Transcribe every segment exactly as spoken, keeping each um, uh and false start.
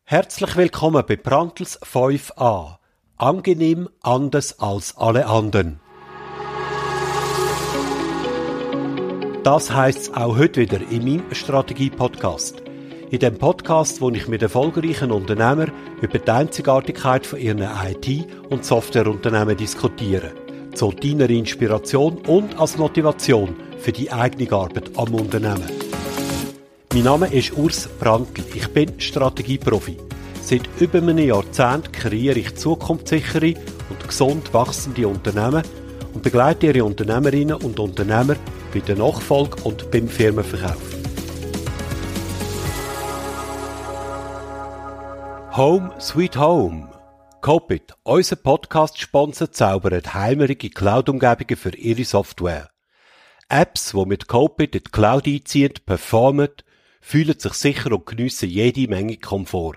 Herzlich willkommen bei Brandtls fünf a. Angenehm anders als alle anderen. Das heisst auch heute wieder in meinem Strategie-Podcast. In dem Podcast, wo ich mit erfolgreichen Unternehmern über die Einzigartigkeit von ihren I T- und Softwareunternehmen diskutiere. Zu deiner Inspiration und als Motivation für die eigene Arbeit am Unternehmen. Mein Name ist Urs Brandtl. Ich bin Strategieprofi. Seit über einem Jahrzehnt kreiere ich zukunftssichere und gesund wachsende Unternehmen und begleite ihre Unternehmerinnen und Unternehmer bei der Nachfolge und beim Firmenverkauf. Home Sweet Home. Copit, unser Podcast-Sponsor, zaubert heimerige Cloud-Umgebungen für ihre Software. Apps, die mit Copit in die Cloud einziehen, performen, fühlen sich sicher und geniessen jede Menge Komfort.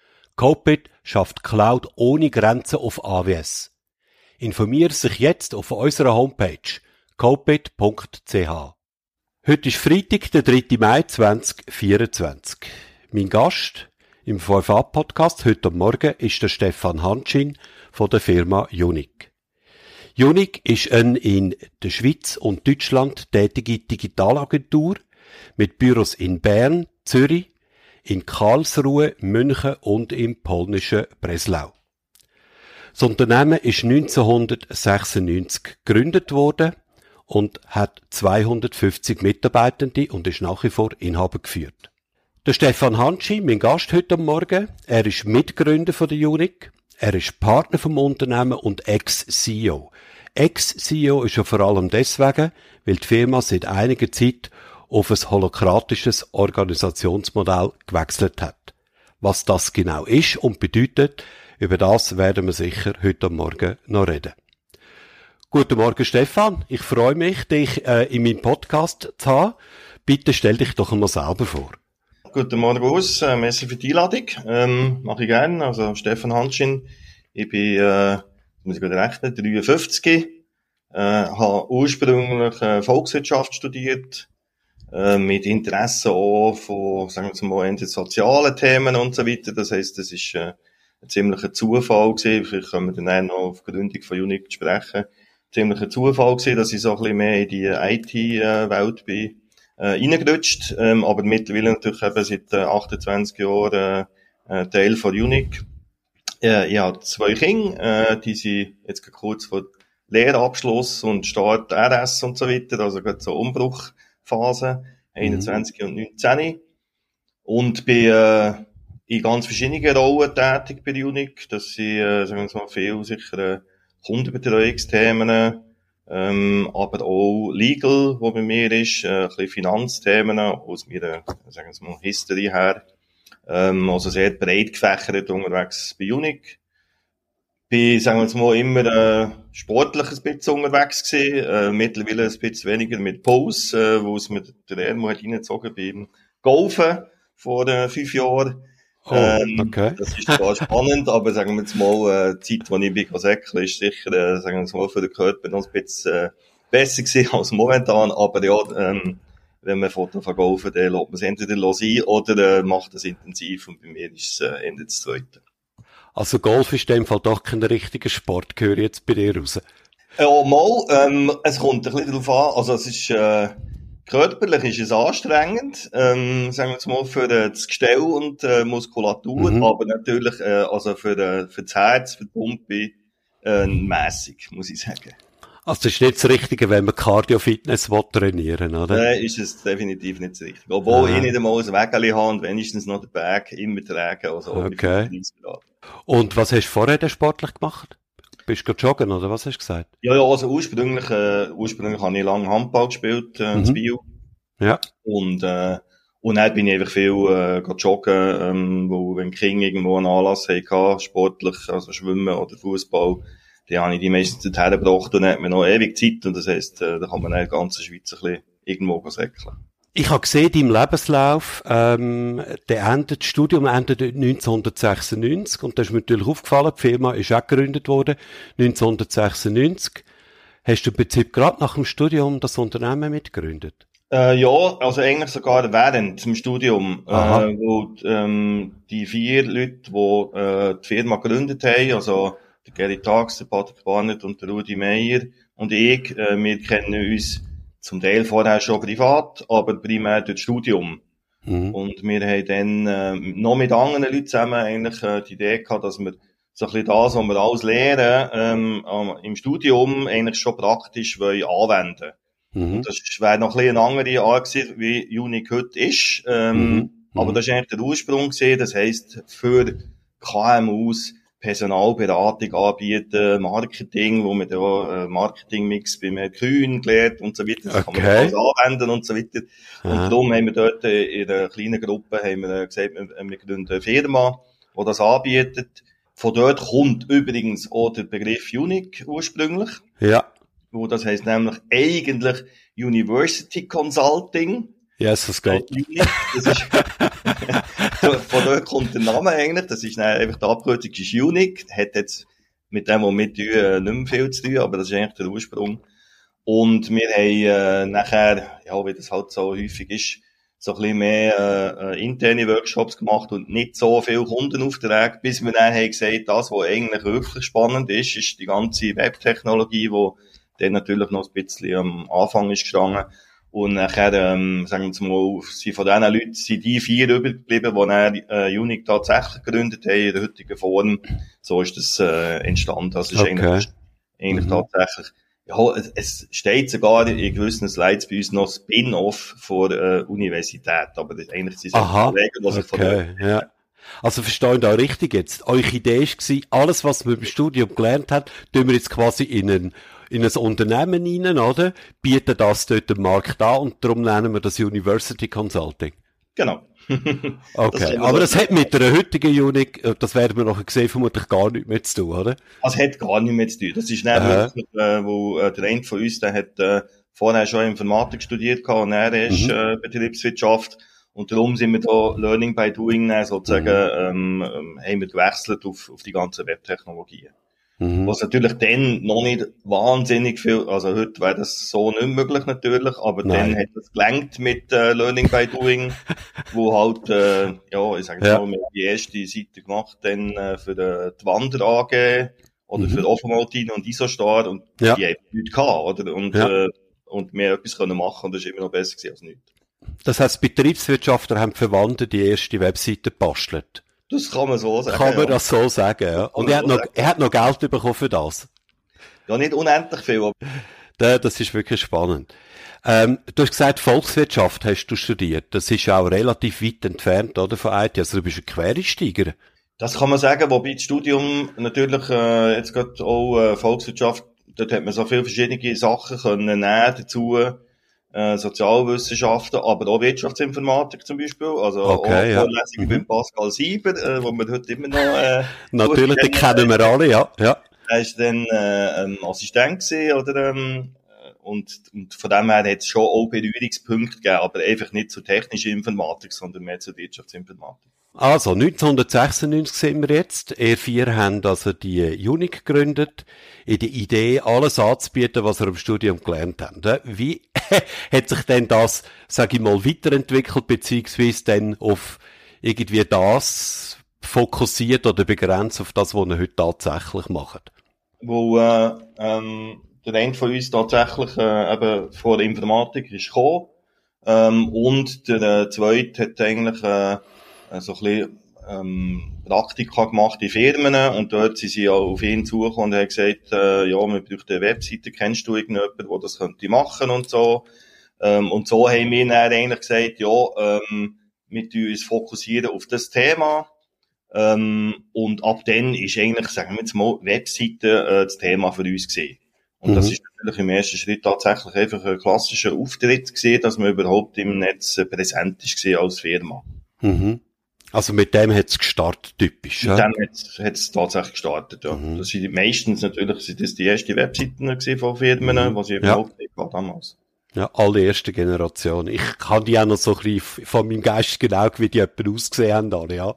Copit schafft Cloud ohne Grenzen auf A W S. Informiere sich jetzt auf unserer Homepage copit punkt c h. Heute ist Freitag, der dritte Mai zweitausendvierundzwanzig. Mein Gast im fünf a-Podcast heute Morgen ist der Stefan Hanschin von der Firma Unic. Unic ist eine in der Schweiz und Deutschland tätige Digitalagentur mit Büros in Bern, Zürich, in Karlsruhe, München und im polnischen Breslau. Das Unternehmen ist neunzehnhundertsechsundneunzig gegründet worden und hat zweihundertfünfzig Mitarbeitende und ist nach wie vor Inhaber geführt. Der Stefan Hanschin, mein Gast heute Morgen, er ist Mitgründer von der Unic, er ist Partner vom Unternehmen und Ex-C E O. Ex-C E O ist ja vor allem deswegen, weil die Firma seit einiger Zeit auf ein holokratisches Organisationsmodell gewechselt hat. Was das genau ist und bedeutet, über das werden wir sicher heute Morgen noch reden. Guten Morgen, Stefan. Ich freue mich, dich äh, in meinem Podcast zu haben. Bitte stell dich doch einmal selber vor. Guten Morgen, Urs. Äh, merci für die Einladung. Ähm, mache ich gerne. Also, Stefan Hanschin. Ich bin, äh, muss ich gerade rechnen, dreiundfünfzig. Äh, habe ursprünglich äh, Volkswirtschaft studiert. Mit Interesse auch von, sagen wir mal, sozialen Themen und so weiter. Das heisst, das ist äh, ein ziemlicher Zufall gewesen. Vielleicht können wir dann noch auf die Gründung von Unic sprechen. Ziemlicher Zufall gewesen, dass ich so ein bisschen mehr in die I T-Welt bin, äh, reingerutscht. Ähm, aber mittlerweile natürlich eben seit äh, achtundzwanzig Jahren äh, Teil von Unic. Äh, ich habe zwei Kinder, äh, die sind jetzt kurz vor Lehrabschluss und Start R S und so weiter, also gerade so Umbruch. Phase, einundzwanzig mhm. und neunzehn. Und bin äh, in ganz verschiedenen Rollen tätig bei Unic. Das sind, äh, sagen wir mal, viel sicher äh, Kundenbetreuungsthemen, ähm, aber auch Legal, wo bei mir ist, äh, ein bisschen Finanzthemen aus meiner, sagen wir mal, History her. Ähm, also sehr breit gefächert unterwegs bei Unic. Bin, sagen wir jetzt mal, immer äh, sportlich ein bisschen unterwegs gewesen, äh, mittlerweile ein bisschen weniger mit Pause, äh, wo es mit der Ermo hat reingezogen beim Golfen vor äh, fünf Jahren. Oh, ähm, okay. Das ist zwar spannend, aber sagen wir jetzt mal, äh, die Zeit, die ich bin säckeln, ist sicher, äh, sagen wir jetzt mal, für den Körper noch ein bisschen äh, besser gewesen als momentan, aber ja, ähm, wenn man Foto von Golfen, dann lässt man es entweder sein oder äh, macht es intensiv und bei mir ist es äh, Ende des Zweiten. Also Golf ist in dem Fall doch kein richtiger Sport, gehöre ich jetzt bei dir raus. Ja, mal, ähm, es kommt ein bisschen darauf an, also es ist, äh, körperlich ist es anstrengend, ähm, sagen wir jetzt mal für äh, das Gestell und äh, Muskulatur, mhm. aber natürlich, äh, also für, äh, für das Herz, für die Pumpe, äh, mässig, muss ich sagen. Also das ist nicht das Richtige, wenn man Cardio-Fitness trainieren will, oder? Nein, ist es definitiv nicht das Richtige. Obwohl ah. ich nicht einmal ein Wägeli habe und wenigstens noch den Bag immer tragen, also okay. Und was hast du vorher denn sportlich gemacht? Bist du joggen, oder was hast du gesagt? Ja, ja, also ursprünglich, äh, ursprünglich habe ich lange Handball gespielt, äh, mhm. in Bio. Ja. Und, äh, und dann bin ich einfach viel, äh, joggen, ähm, wo, wenn die Kinder irgendwo einen Anlass hatten, sportlich, also Schwimmen oder Fußball, dann habe ich die meistens dorthin gebracht und dann hat man noch ewig Zeit und das heisst, äh, da kann man in der ganzen Schweiz ein bisschen irgendwo säckeln. Ich habe gesehen, deinem Lebenslauf, ähm, der endet, das Studium endet neunzehnhundertsechsundneunzig und da ist mir natürlich aufgefallen, die Firma ist auch gegründet worden, neunzehnhundertsechsundneunzig. Hast du im Prinzip gerade nach dem Studium das Unternehmen mitgegründet? Äh, ja, also eigentlich sogar während dem Studium, äh, wo ähm, die vier Leute, die äh, die Firma gegründet haben, also der Gary Tags, der Patrick Barnett und der Rudi Meier und ich, äh, wir kennen uns zum Teil vorher schon privat, aber primär durch das Studium. Mhm. Und wir haben dann äh, noch mit anderen Leuten zusammen eigentlich äh, die Idee gehabt, dass wir so ein bisschen das, was wir alles lernen, ähm, im Studium eigentlich schon praktisch wollen anwenden. Mhm. Und das wäre noch ein bisschen eine andere Art gewesen, wie Unique heute ist. Ähm, mhm. Aber das war eigentlich der Ursprung gewesen. Das heisst, für K M Us Personalberatung anbieten, Marketing, wo man da äh, Marketingmix beim Herrn Kühn gelernt und so weiter. Das okay. kann man alles anwenden und so weiter. Aha. Und darum haben wir dort in einer kleinen Gruppe haben wir gesagt, wir, wir gründen eine Firma, die das anbietet. Von dort kommt übrigens auch der Begriff Unique ursprünglich. Ja. Wo das heisst nämlich eigentlich University Consulting. Ja, yes, das geht. Äh, das ist, von dort kommt der Name eigentlich. Das ist einfach die Abkürzung ist Unique. Hat jetzt mit dem, was wir tun, äh, nicht mehr viel zu tun, aber das ist eigentlich der Ursprung. Und wir haben äh, nachher, ja, wie das halt so häufig ist, so ein bisschen mehr äh, interne Workshops gemacht und nicht so viel Kundenaufträge, bis wir dann haben gesagt, das, was eigentlich wirklich spannend ist, ist die ganze Webtechnologie, die dann natürlich noch ein bisschen am Anfang ist gestanden. Und nachher, ähm, sagen wir mal, sind von diesen Leuten sind die vier übergeblieben, die dann äh, Unique tatsächlich gegründet haben in der heutigen Form. So ist das äh, entstanden. Also ist okay. eigentlich, eigentlich mhm. tatsächlich, ja, es, es steht sogar in gewissen Slides bei uns noch Spin-off vor äh, Universität, aber das, eigentlich sind es Kollegen, die sich von okay. ja. Also verstehe ich da richtig jetzt? Eure Idee war, alles, was wir im Studium gelernt haben, tun wir jetzt quasi in ein, in ein Unternehmen rein, oder? Bieten das dort den Markt an und darum nennen wir das University Consulting. Genau. Okay, das aber das hat mit der heutigen Unique, das werden wir noch sehen, vermutlich gar nichts mehr zu tun, oder? Das hat gar nichts mehr zu tun. Das ist nämlich, äh, wo äh, der eine von uns, der hat äh, vorher schon Informatik studiert gehabt und er ist mhm. äh, Betriebswirtschaft. Und darum sind wir da Learning by Doing sozusagen, mhm. ähm, haben wir gewechselt auf, auf die ganzen Webtechnologien. Mhm. Was natürlich dann noch nicht wahnsinnig viel, also heute wäre das so nicht möglich natürlich, aber Nein. dann hat das gelangt mit äh, Learning by Doing, wo halt, äh, ja, ich sage ja. mal, wir haben die erste Seite gemacht dann äh, für äh, die Wander A G oder mhm. für Ofomaltine und Isostar und ja. die haben nichts gehabt, oder? Und, ja. äh, und wir haben etwas können machen und das ist immer noch besser gewesen als nichts. Das heisst, Betriebswirtschaftler haben für Wander die erste Webseite gebastelt. Das kann man so sagen. Kann man ja. das so sagen, ja. Und er hat, so noch, er hat noch Geld bekommen für das. Ja, nicht unendlich viel. Aber ja, das ist wirklich spannend. Ähm, du hast gesagt, Volkswirtschaft hast du studiert. Das ist auch relativ weit entfernt, oder, von I T. Also du bist ein Quereinsteiger. Das kann man sagen, wobei das Studium natürlich äh, jetzt gerade auch äh, Volkswirtschaft, dort hat man so viele verschiedene Sachen können nehmen dazu. Äh, Sozialwissenschaften, aber auch Wirtschaftsinformatik zum Beispiel, also okay, auch Vorlesungen mhm. beim Pascal Sieber, äh, wo wir heute immer noch äh, natürlich, die kennen wir alle, ja. ja. Er ist dann äh, ähm, Assistent gewesen, oder ähm, und, und von dem her hat es schon auch Berührungspunkte gegeben, aber einfach nicht zur technischen Informatik, sondern mehr zur Wirtschaftsinformatik. Also, neunzehnhundertsechsundneunzig sind wir jetzt. Ihr vier haben also die Unique gegründet, in der Idee, alles anzubieten, was ihr im Studium gelernt habt. Wie hat sich denn das, sage ich mal, weiterentwickelt, beziehungsweise dann auf irgendwie das fokussiert oder begrenzt auf das, was ihr heute tatsächlich macht? Wo äh, ähm, der eine von uns tatsächlich äh, eben vor der Informatik ist gekommen, ähm, und der äh, zweite hat eigentlich äh, so ein bisschen ähm, Praktika gemacht in Firmen und dort sind sie auch auf ihn zugekommen und haben gesagt, äh, ja, wir bräuchten eine Webseite, kennst du irgendjemanden, der das könnte machen und so. Ähm, und so haben wir dann eigentlich gesagt, ja, ähm, wir tun uns fokussieren auf das Thema. Ähm, und ab dann ist eigentlich, sagen wir jetzt mal, Webseite äh, das Thema für uns gewesen. Und mhm. das ist natürlich im ersten Schritt tatsächlich einfach ein klassischer Auftritt gewesen, dass man überhaupt im Netz äh, präsent ist gewesen als Firma. Mhm. Also mit dem hat es gestartet, typisch. Mit ja? dem hat es tatsächlich gestartet, ja. Mhm. Das sind meistens natürlich sind das die ersten Webseiten gewesen von Firmen, mhm. was ich überhaupt ja. nicht hatte damals. Ja, allererste Generation. Ich kann die auch noch so ein bisschen von meinem Geist genau, wie die jemanden ausgesehen haben, alle, ja.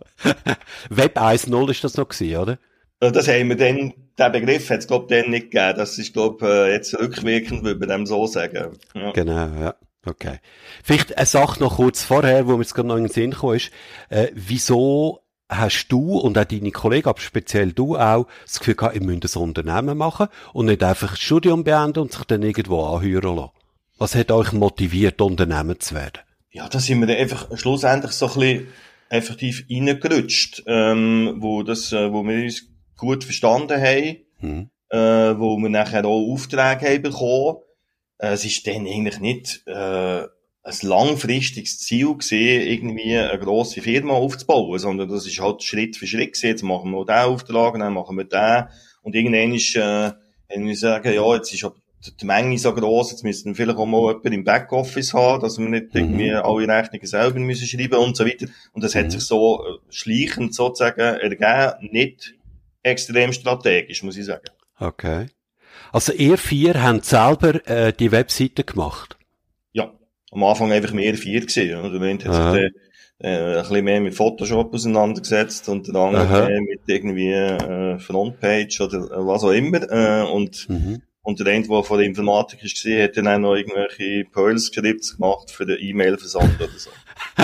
Web eins Punkt null ist das noch gewesen, oder? Das haben wir dann, den Begriff hat es, glaube ich, dann nicht gegeben. Das ist, glaube ich, jetzt rückwirkend, würde man dem so sagen. Ja. Genau, ja. Okay. Vielleicht eine Sache noch kurz vorher, wo mir jetzt gerade noch in den Sinn gekommen ist. Äh, wieso hast du und auch deine Kollegen, aber speziell du auch, das Gefühl gehabt, ihr müsst ein Unternehmen machen und nicht einfach das Studium beenden und sich dann irgendwo anheuern lassen? Was hat euch motiviert, Unternehmen zu werden? Ja, da sind wir dann einfach schlussendlich so ein bisschen effektiv reingerutscht, ähm, wo das, äh, wo wir uns gut verstanden haben, mhm. äh, wo wir nachher auch Aufträge haben bekommen. Äh, es ist dann eigentlich nicht, äh, ein langfristiges Ziel gesehen, irgendwie eine grosse Firma aufzubauen, sondern das ist halt Schritt für Schritt gesehen. Jetzt machen wir den Auftrag, dann machen wir den. Und irgendwann ist, äh, wenn wir sagen, ja, jetzt ist die Menge so gross, jetzt müssen wir vielleicht auch mal jemanden im Backoffice haben, dass wir nicht mhm. irgendwie alle Rechnungen selber müssen schreiben und so weiter. Und das mhm. hat sich so schleichend sozusagen ergeben, nicht extrem strategisch, muss ich sagen. Okay. Also ihr vier habt selber äh, die Webseite gemacht? Ja. Am Anfang einfach mehr vier gesehen, oder? Der eine hat sich dann, äh, ein bisschen mehr mit Photoshop auseinandergesetzt und der andere mehr mit irgendwie, äh, Frontpage oder äh, was auch immer, äh, und, mhm. und der eine, der von der Informatik ist gesehen, hat dann auch noch irgendwelche Perl-Skripts gemacht für den E-Mail-Versand oder so.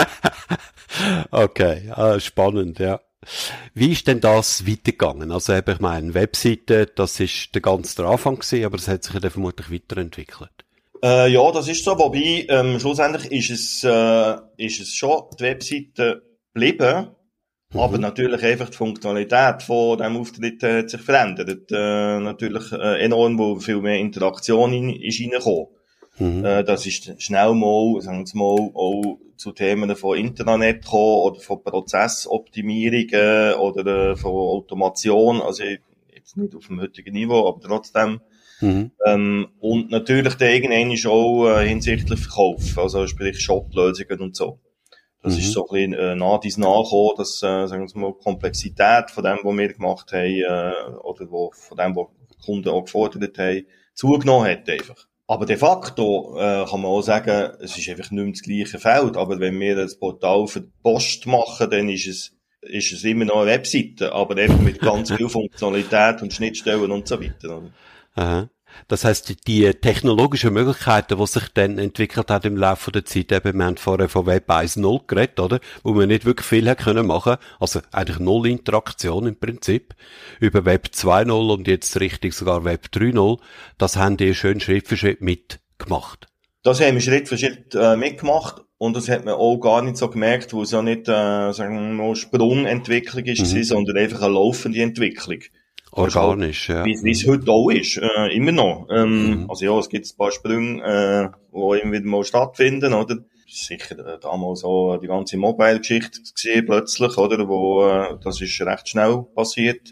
Okay, ah, spannend, ja. Wie ist denn das weitergegangen? Also eben, ich meine, Webseite, das ist der ganze Anfang gewesen, aber das hat sich ja dann vermutlich weiterentwickelt. Äh, ja, das ist so, wobei, ähm, schlussendlich ist es, äh, ist es schon die Webseite geblieben, mhm. aber natürlich einfach die Funktionalität von diesem Auftritt äh, hat sich verändert, äh, natürlich äh, enorm, wo viel mehr Interaktion in, ist reingekommen. Mhm. Äh, das ist schnell mal, sagen wir mal, auch zu Themen von Internet gekommen oder von Prozessoptimierungen oder äh, von Automation, also jetzt nicht auf dem heutigen Niveau, aber trotzdem. Mhm. Ähm, und natürlich dann irgendwann ist auch äh, hinsichtlich Verkauf, also sprich Shop-Lösungen und so. Das mhm. ist so ein bisschen äh, nach dies nachgekommen, dass, äh, sagen wir mal, die Komplexität von dem, was wir gemacht haben, äh, oder wo, von dem, was die Kunden auch gefordert haben, zugenommen hat einfach. Aber de facto äh, kann man auch sagen, es ist einfach nicht mehr das gleiche Feld, aber wenn wir das Portal für die Post machen, dann ist es ist es immer noch eine Webseite, aber eben mit ganz viel Funktionalität und Schnittstellen und so weiter. Oder? Aha. Das heisst, die technologischen Möglichkeiten, die sich dann entwickelt haben im Laufe der Zeit, eben, wir haben vorher von Web eins Punkt null geredet, oder? Wo wir nicht wirklich viel haben können machen, also eigentlich null Interaktion im Prinzip, über Web zwei Punkt null und jetzt richtig sogar Web drei Punkt null, das haben die schön Schritt für Schritt mitgemacht. Das haben wir Schritt für Schritt äh, mitgemacht und das hat man auch gar nicht so gemerkt, wo es ja nicht, äh, sagen wir mal, Sprungentwicklung ist, mhm. sondern einfach eine laufende Entwicklung. Organisch, ja. Wie es heute auch ist, äh, immer noch. Ähm, mhm. Also ja, es gibt ein paar Sprünge, äh, die immer wieder mal stattfinden, oder? Sicher äh, damals auch die ganze Mobile-Geschichte gesehen, plötzlich, oder? Wo, äh, das ist recht schnell passiert.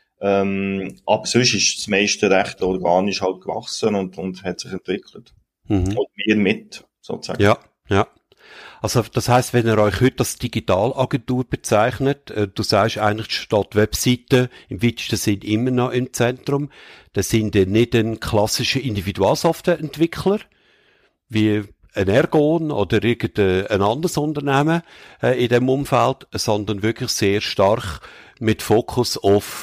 Ähm, aber sonst ist das meiste recht organisch halt gewachsen und, und hat sich entwickelt. Mhm. Und wir mit, sozusagen. Ja, ja. Also das heisst, wenn ihr euch heute als Digitalagentur bezeichnet, äh, du sagst eigentlich, statt Webseiten im weitesten Sinn immer noch im Zentrum, das sind ihr nicht ein klassischer Individualsoftwareentwickler, wie ein Ergon oder irgendein anderes Unternehmen äh, in dem Umfeld, sondern wirklich sehr stark mit Fokus auf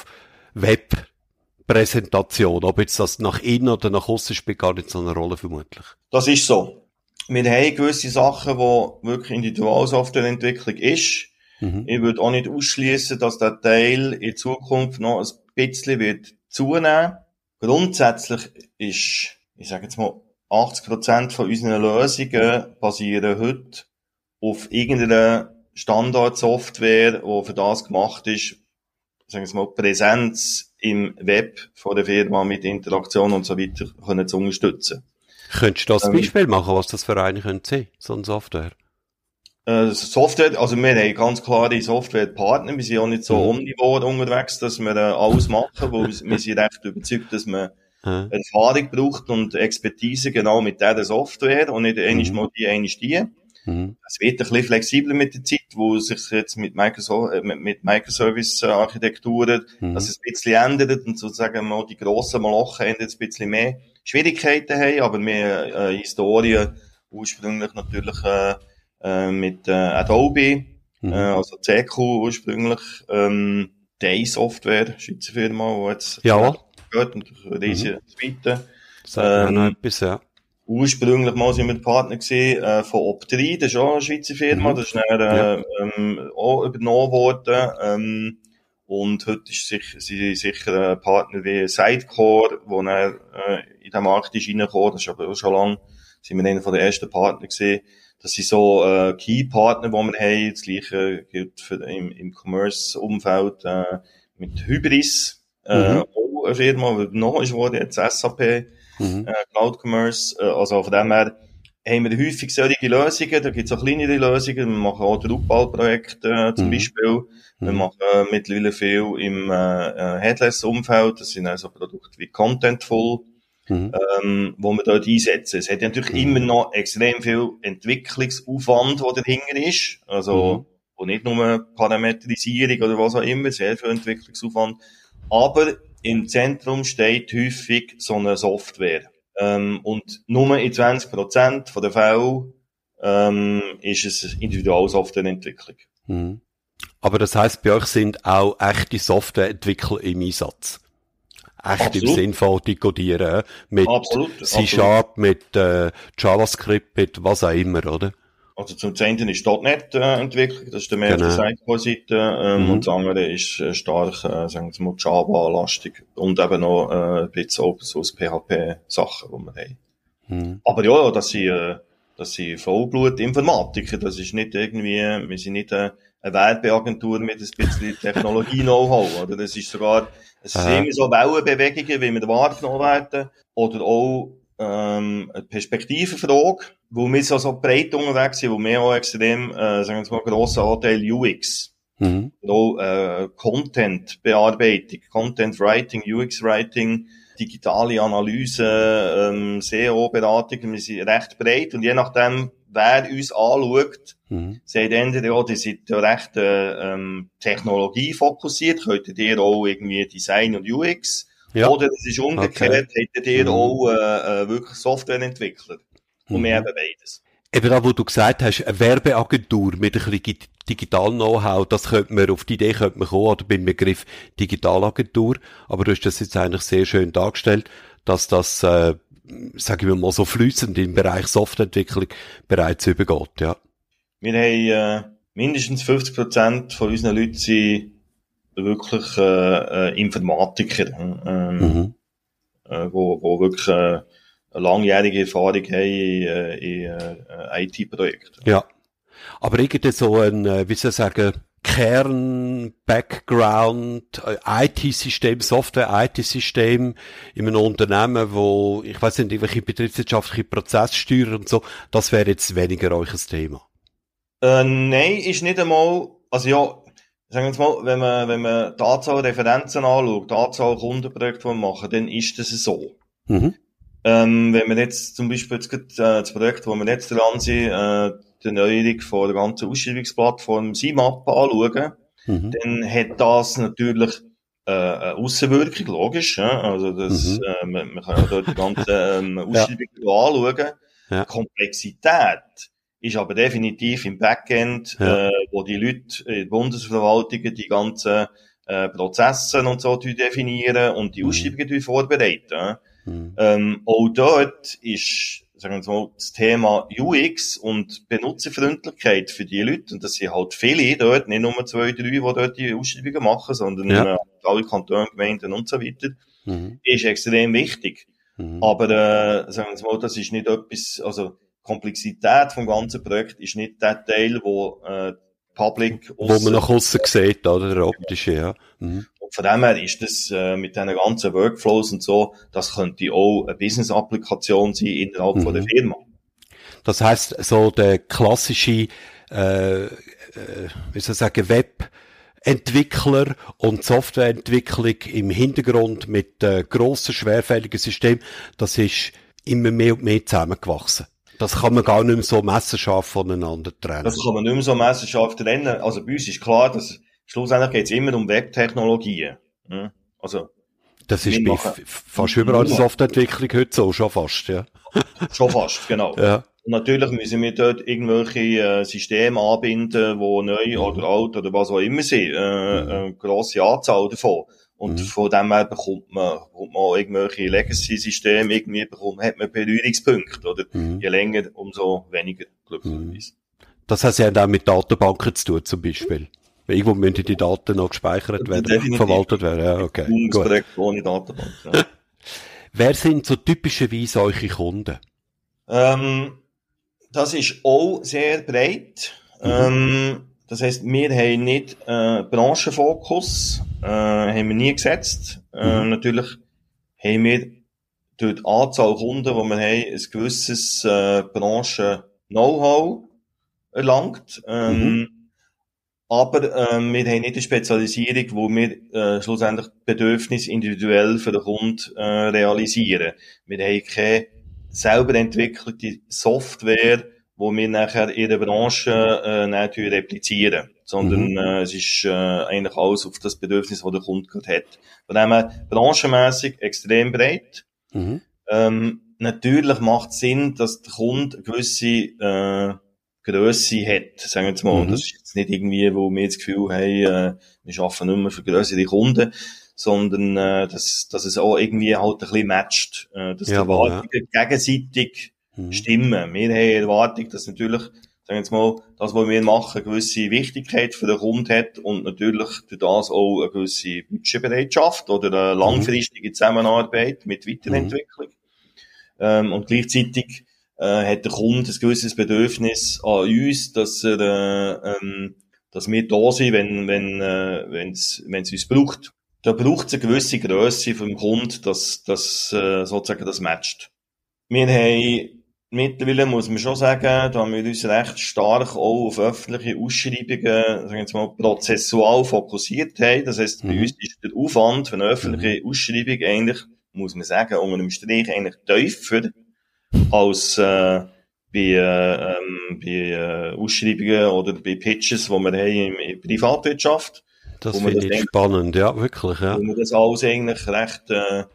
Webpräsentation. Ob jetzt das nach innen oder nach außen spielt gar nicht so eine Rolle vermutlich. Das ist so. Wir haben gewisse Sachen, wo wirklich Individualsoftwareentwicklung ist. Mhm. Ich würde auch nicht ausschließen, dass der Teil in Zukunft noch ein bisschen wird zunehmen. Grundsätzlich ist, ich sage jetzt mal, achtzig Prozent von unseren Lösungen basieren heute auf irgendeiner Standardsoftware, die für das gemacht ist, sagen wir mal, Präsenz im Web von der Firma mit Interaktion und so weiter können zu unterstützen. Könntest du das ähm, Beispiel machen, was das für eine könnte sein, so eine Software? Äh, Software, also wir haben ganz klare Softwarepartner, wir sind auch nicht so mhm. omnivor unterwegs, dass wir äh, alles machen, weil wir sind recht überzeugt, dass man mhm. Erfahrung braucht und Expertise genau mit dieser Software und nicht einmal mhm. mal die, einmal die. Mhm. Es wird ein bisschen flexibler mit der Zeit, wo sich jetzt mit Microsoft, äh, mit Microservice-Architekturen, mhm. dass es ein bisschen ändert und sozusagen mal die grossen Molochen ein bisschen mehr Schwierigkeiten haben, aber wir äh, Historie ursprünglich natürlich äh, äh, mit äh, Adobe, mhm. äh, also C Q ursprünglich, ähm, Day Software, Schweizer Firma, die jetzt ja. gehört und riesige mhm. Suite. Sagt ähm, noch etwas, ja. ursprünglich mal sind wir Partner gewesen, äh, von Op drei, das ist auch eine Schweizer Firma, Mhm. das ist dann, äh, ähm, auch übernommen worden, ähm, und heute ist sicher, sind sicher ein Partner wie Sidecore, wo dann, äh, in den Markt ist reingekommen, das ist aber auch schon lang, sind wir einer von den ersten Partner gewesen. Das sind so, äh, Key-Partner, die wir haben. Das Gleiche gilt für, im, im Commerce-Umfeld, äh, mit Hybris, äh, Mhm. auch eine Firma, die noch ist worden, jetzt S A P, Mhm. äh, Cloud Commerce, äh, also von dem her haben wir häufig solche Lösungen, da gibt es auch kleinere Lösungen, wir machen auch Drupal-Projekte, äh, zum Mhm. Beispiel, wir Mhm. machen äh, mittlerweile viel im äh, äh, Headless-Umfeld, das sind also Produkte wie Contentful, Mhm. ähm, wo wir dort einsetzen. Es hat ja natürlich Mhm. immer noch extrem viel Entwicklungsaufwand, der dahinter ist, also, Mhm. wo nicht nur Parametrisierung oder was auch immer, sehr viel Entwicklungsaufwand, aber im Zentrum steht häufig so eine Software. Ähm, und nur in zwanzig Prozent der Fälle ähm, ist es Individualsoftwareentwicklung. Mhm. Aber das heisst, bei euch sind auch echte Softwareentwickler im Einsatz. Echt Absolut. im Sinn von Decodieren, mit Absolut, C-Sharp, mit äh, JavaScript, mit was auch immer, oder? Also zum einen ist .NET äh, Entwicklung, das ist der mehr Genau. auf der Sidecore-Seite, ähm, Mhm. und das andere ist äh, stark, äh, sagen wir mal, Java-lastig und eben noch äh, ein bisschen Open Source P H P-Sachen, die wir haben. Mhm. Aber ja, das sind, äh, das sind Vollblut-Informatiker, das ist nicht irgendwie, wir sind nicht äh, eine Werbeagentur mit ein bisschen Technologie-Know-how, oder? Das ist sogar, es sind Aha. immer so Wellenbewegungen, wie wir wahrgenommen werden, oder auch ähm, eine Perspektivenfrage, wo wir so, so breit unterwegs sind, wo wir auch extrem, äh, sagen wir mal, grossen Anteil U X, Mhm. und auch äh, Content-Bearbeitung, Content-Writing, U X-Writing, digitale Analyse, ähm, S E O-Beratung, wir sind recht breit und je nachdem, wer uns anschaut, Mhm. sagt entweder, ja, die sind ja recht äh, ähm, technologiefokussiert, könntet ihr auch irgendwie Design und U X, Ja. oder es ist umgekehrt, Okay. hättet ihr Mhm. auch äh, äh, wirklich Softwareentwickler. Und wir Mhm. haben beides. Eben da, wo du gesagt hast, eine Werbeagentur mit ein bisschen Digital-Know-how, das könnte man, auf die Idee könnte man kommen, oder beim Begriff Digitalagentur. Aber du hast das jetzt eigentlich sehr schön dargestellt, dass das, äh, sagen wir mal, so fließend im Bereich Softwareentwicklung bereits übergeht, ja. Wir haben äh, mindestens fünfzig Prozent von unseren Leuten sind wirklich äh, äh, Informatiker, ähm, Mhm. äh, wo, wo wirklich äh, eine langjährige Erfahrung haben in, äh, in äh, I T-Projekten. Ja. Aber irgendwie so ein, äh, wie soll ich sagen, Kern, Background, äh, I T-System, Software-I T-System in einem Unternehmen, wo, ich weiß nicht, irgendwelche betriebswirtschaftliche Prozesssteuer und so, das wäre jetzt weniger euch ein Thema. Äh, nein, ist nicht einmal, also ja, sagen wir jetzt mal, wenn man, wenn man die Anzahl Referenzen anschaut, die Anzahl Kundenprojekte, die wir machen, dann ist das so. Mhm. Ähm, wenn wir jetzt zum Beispiel jetzt, äh, das Projekt, wo wir jetzt dran sind, äh, die Erneuerung von der ganzen Ausschreibungsplattform S I M A P anschauen, Mhm. dann hat das natürlich äh, eine Aussenwirkung, logisch. Ja? Also das, Mhm. äh, man, man kann ja dort die ganze ähm, Ausschreibung ja. anschauen. Ja. Komplexität ist aber definitiv im Backend, Ja. äh, wo die Leute in der Bundesverwaltung die ganzen äh, Prozesse und so definieren und die Mhm. Ausschreibungen vorbereiten. Ja? Mhm. Ähm, auch dort ist, sagen wir mal, das Thema U X und Benutzerfreundlichkeit für die Leute, und das sind halt viele dort, nicht nur zwei, drei, die dort die Ausschreibungen machen, sondern Ja. äh, alle Kantone, Gemeinden und so weiter, Mhm. ist extrem wichtig. Mhm. Aber, äh, sagen wir mal, das ist nicht etwas, also, Komplexität vom ganzen Projekt ist nicht der Teil, wo, äh, Public Wo man nach aussen sieht, oder, der optische, ja. Mhm. Und von dem her ist das, äh, mit diesen ganzen Workflows und so, das könnte auch eine Business-Applikation sein innerhalb Mhm. von der Firma. Das heisst, so der klassische, äh, äh, wie soll ich sagen, Webentwickler und Softwareentwicklung im Hintergrund mit äh, grossen, schwerfälligen Systemen, das ist immer mehr und mehr zusammengewachsen. Das kann man gar nicht mehr so messerscharf voneinander trennen. Das kann man nicht mehr so messerscharf trennen. Also bei uns ist klar, dass schlussendlich geht es immer um Webtechnologien. Ja? Also das ist bei machen, f- fast überall in der Softwareentwicklung heute so, schon fast, ja. Schon fast, genau. Ja. Und natürlich müssen wir dort irgendwelche äh, Systeme anbinden, die neu Mhm. oder alt oder was auch immer sind. Äh, Mhm. eine grosse Anzahl davon. Und mhm. von dem her bekommt man, bekommt man auch irgendwelche Legacy-Systeme, irgendwie bekommt, hat man Berührungspunkte, oder? Mhm. Je länger, umso weniger, glücklicherweise. Das heißt, ja auch mit Datenbanken zu tun, zum Beispiel. Irgendwo müssen die Daten noch gespeichert werden, Definitiv. verwaltet werden. Ja, okay. Ein Gut. Projekt ohne Datenbank. Ja. Wer sind so typischerweise eure Kunden? Ähm, das ist auch sehr breit. Mhm. Ähm, das heisst, wir haben nicht äh, Branchenfokus, äh, haben wir nie gesetzt. Äh, mhm. Natürlich haben wir durch die Anzahl Kunden, die wir haben, ein gewisses äh, Branchen-Know-how erlangt. Ähm, mhm. Aber ähm, wir haben nicht eine Spezialisierung, wo wir äh, schlussendlich Bedürfnisse individuell für den Kunden äh, realisieren. Wir haben keine selber entwickelte Software, wo wir nachher in der Branche äh, nicht replizieren, sondern mhm. äh, es ist äh, eigentlich alles auf das Bedürfnis, das der Kunde gerade hat. Von dem her branchenmässig extrem breit. Mhm. Ähm, natürlich macht es Sinn, dass der Kunde eine gewisse äh, Grösse hat, sagen wir jetzt mal. Mhm. Das ist jetzt nicht irgendwie, wo wir das Gefühl haben, äh, wir arbeiten nicht mehr für grössere Kunden, sondern äh, dass, dass es auch irgendwie halt ein bisschen matcht, äh, dass ja, die Erwartungen ja. gegenseitig mhm. stimmen. Wir haben Erwartung, dass natürlich, sagen wir jetzt mal, das, was wir machen, eine gewisse Wichtigkeit für den Kunden hat und natürlich durch das auch eine gewisse Budgetbereitschaft oder eine langfristige Zusammenarbeit mit Weiterentwicklung. Mhm. Ähm, und gleichzeitig äh, hat der Kunde ein gewisses Bedürfnis an uns, dass er, äh, ähm, dass wir da sind, wenn, wenn, äh, wenn's, wenn's uns braucht. Da braucht es eine gewisse Grösse vom Kunden, dass, dass, äh, sozusagen das matcht. Wir haben mittlerweile, muss man schon sagen, da haben wir uns recht stark auch auf öffentliche Ausschreibungen, sagen wir jetzt mal, prozessual fokussiert haben. Das heisst, mhm. bei uns ist der Aufwand für eine öffentliche mhm. Ausschreibung eigentlich, muss man sagen, unter dem Strich eigentlich tiefer als äh, bei, äh, ähm, bei äh, Ausschreibungen oder bei Pitches, die wir haben in, in Privatwirtschaft. Das finde ich spannend, ja, wirklich, ja. Wo wir das alles eigentlich recht äh,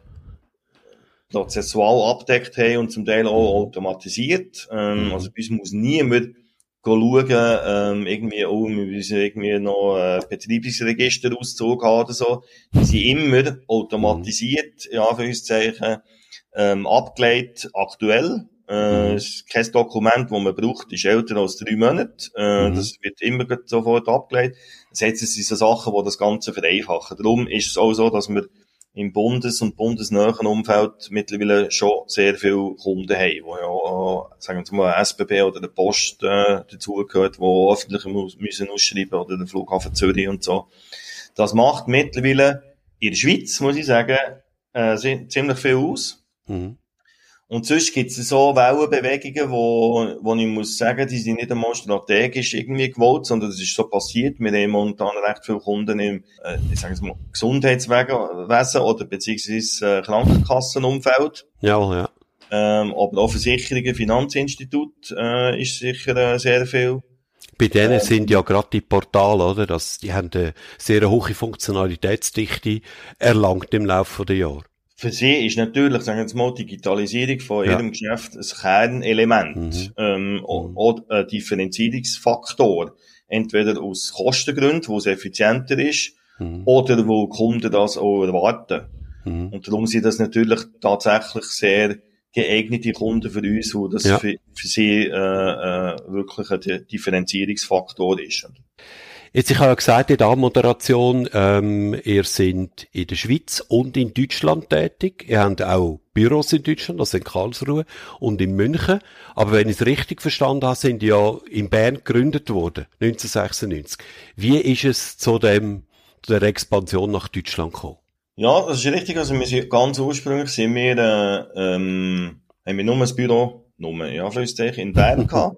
prozessual abdeckt haben und zum Teil auch automatisiert. Ähm, mhm. Also bei uns muss niemand schauen, ähm, irgendwie, oh, wir müssen irgendwie noch äh, Betriebsregisterauszug haben oder so. Die sind immer automatisiert, in Anführungszeichen, ähm, abgelegt, aktuell. Äh, es ist kein Dokument, das man braucht, ist älter als drei Monate. Äh, mhm. Das wird immer sofort abgelegt. Das heißt, es sind so Sachen, die das Ganze vereinfachen. Darum ist es auch so, dass wir im Bundes- und bundesnahen Umfeld mittlerweile schon sehr viele Kunden haben, die ja auch, sagen wir mal, S B B oder der Post äh, dazugehört, die öffentlich müssen ausschreiben oder der Flughafen Zürich und so. Das macht mittlerweile in der Schweiz, muss ich sagen, äh, ziemlich viel aus. Mhm. Und sonst gibt es so Wellenbewegungen, wo, wo ich muss sagen, die sind nicht einmal strategisch irgendwie gewollt, sondern das ist so passiert. Wir haben momentan recht viele Kunden im, äh, ich sage es mal, Gesundheitswesen oder beziehungsweise äh, Krankenkassenumfeld. Ja, ja. Ähm, aber auch Versicherungen, Finanzinstitut äh, ist sicher äh, sehr viel. Bei denen ähm, sind ja gerade die Portale, oder? Das, die haben eine sehr hohe Funktionalitätsdichte erlangt im Laufe der Jahre. Für sie ist natürlich, sagen wir jetzt mal, Digitalisierung von ja. ihrem Geschäft ein Kernelement, mhm. ähm, mhm. oder ein Differenzierungsfaktor. Entweder aus Kostengründen, wo es effizienter ist, mhm. oder wo Kunden das auch erwarten. Mhm. Und darum sind das natürlich tatsächlich sehr geeignete Kunden für uns, wo das ja. für, für sie äh, äh, wirklich ein Differenzierungsfaktor ist. Jetzt, ich habe ja gesagt in der Anmoderation, ähm, ihr seid in der Schweiz und in Deutschland tätig. Ihr habt auch Büros in Deutschland, also in Karlsruhe und in München. Aber wenn ich es richtig verstanden habe, sind ja in Bern gegründet worden, neunzehnhundertsechsundneunzig. Wie ist es zu dem, zu der Expansion nach Deutschland gekommen? Ja, das ist richtig. Also wir sind ganz ursprünglich sind wir, äh, ähm, haben wir nur ein Büro, nur, ja, Anführungszeichen, in Bern gehabt.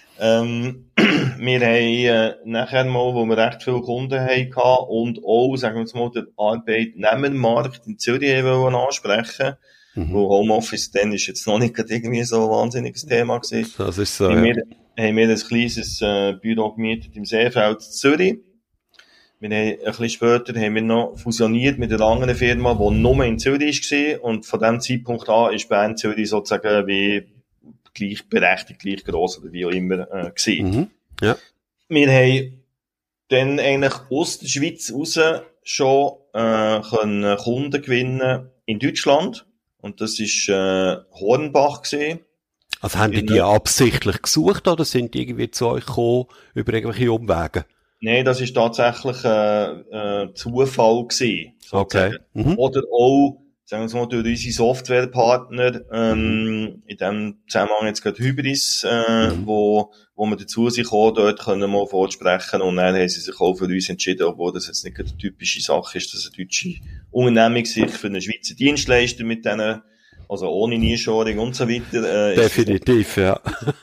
Ähm, wir haben äh, nachher mal, wo wir recht viele Kunden hatten und auch, sagen wir jetzt mal, den Arbeitnehmermarkt in Zürich wollen ansprechen, mhm. wo Homeoffice dann ist jetzt noch nicht irgendwie so ein wahnsinniges Thema gewesen. Das ist so, haben ja. wir, haben wir ein kleines äh, Büro gemietet im Seefeld Zürich. Wir haben, ein bisschen später haben wir noch fusioniert mit einer anderen Firma, die nur in Zürich war und von dem Zeitpunkt an ist Bern Zürich sozusagen wie gleichberechtigt, gleich gross oder wie auch immer äh, gewesen. Mhm. Ja. Wir haben dann eigentlich aus der Schweiz raus schon äh, können Kunden gewinnen in Deutschland. Und das ist äh, Hornbach gewesen. Also haben die die absichtlich gesucht oder sind die irgendwie zu euch gekommen über irgendwelche Umwege? Nein, das ist tatsächlich äh, äh, Zufall gewesen. Okay. Mhm. Oder auch, sagen wir mal, durch unsere Softwarepartner, ähm, mhm. in dem Zusammenhang jetzt gerade Hybris, äh, mhm. wo, wo wir dazu sind gekommen, dort können wir vorsprechen und dann haben sie sich auch für uns entschieden, obwohl das jetzt nicht eine typische Sache ist, dass eine deutsche Unternehmung sich für einen Schweizer Dienstleister mit denen, also ohne Nearshoring und so weiter. Äh, Definitiv, ja.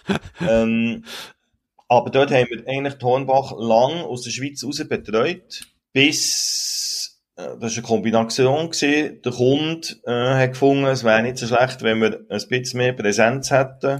ähm, aber dort haben wir eigentlich die Hornbach lang aus der Schweiz raus betreut, bis, äh, das war eine Kombination gewesen, der Kunde äh, hat gefunden, es wäre nicht so schlecht, wenn wir ein bisschen mehr Präsenz hätten.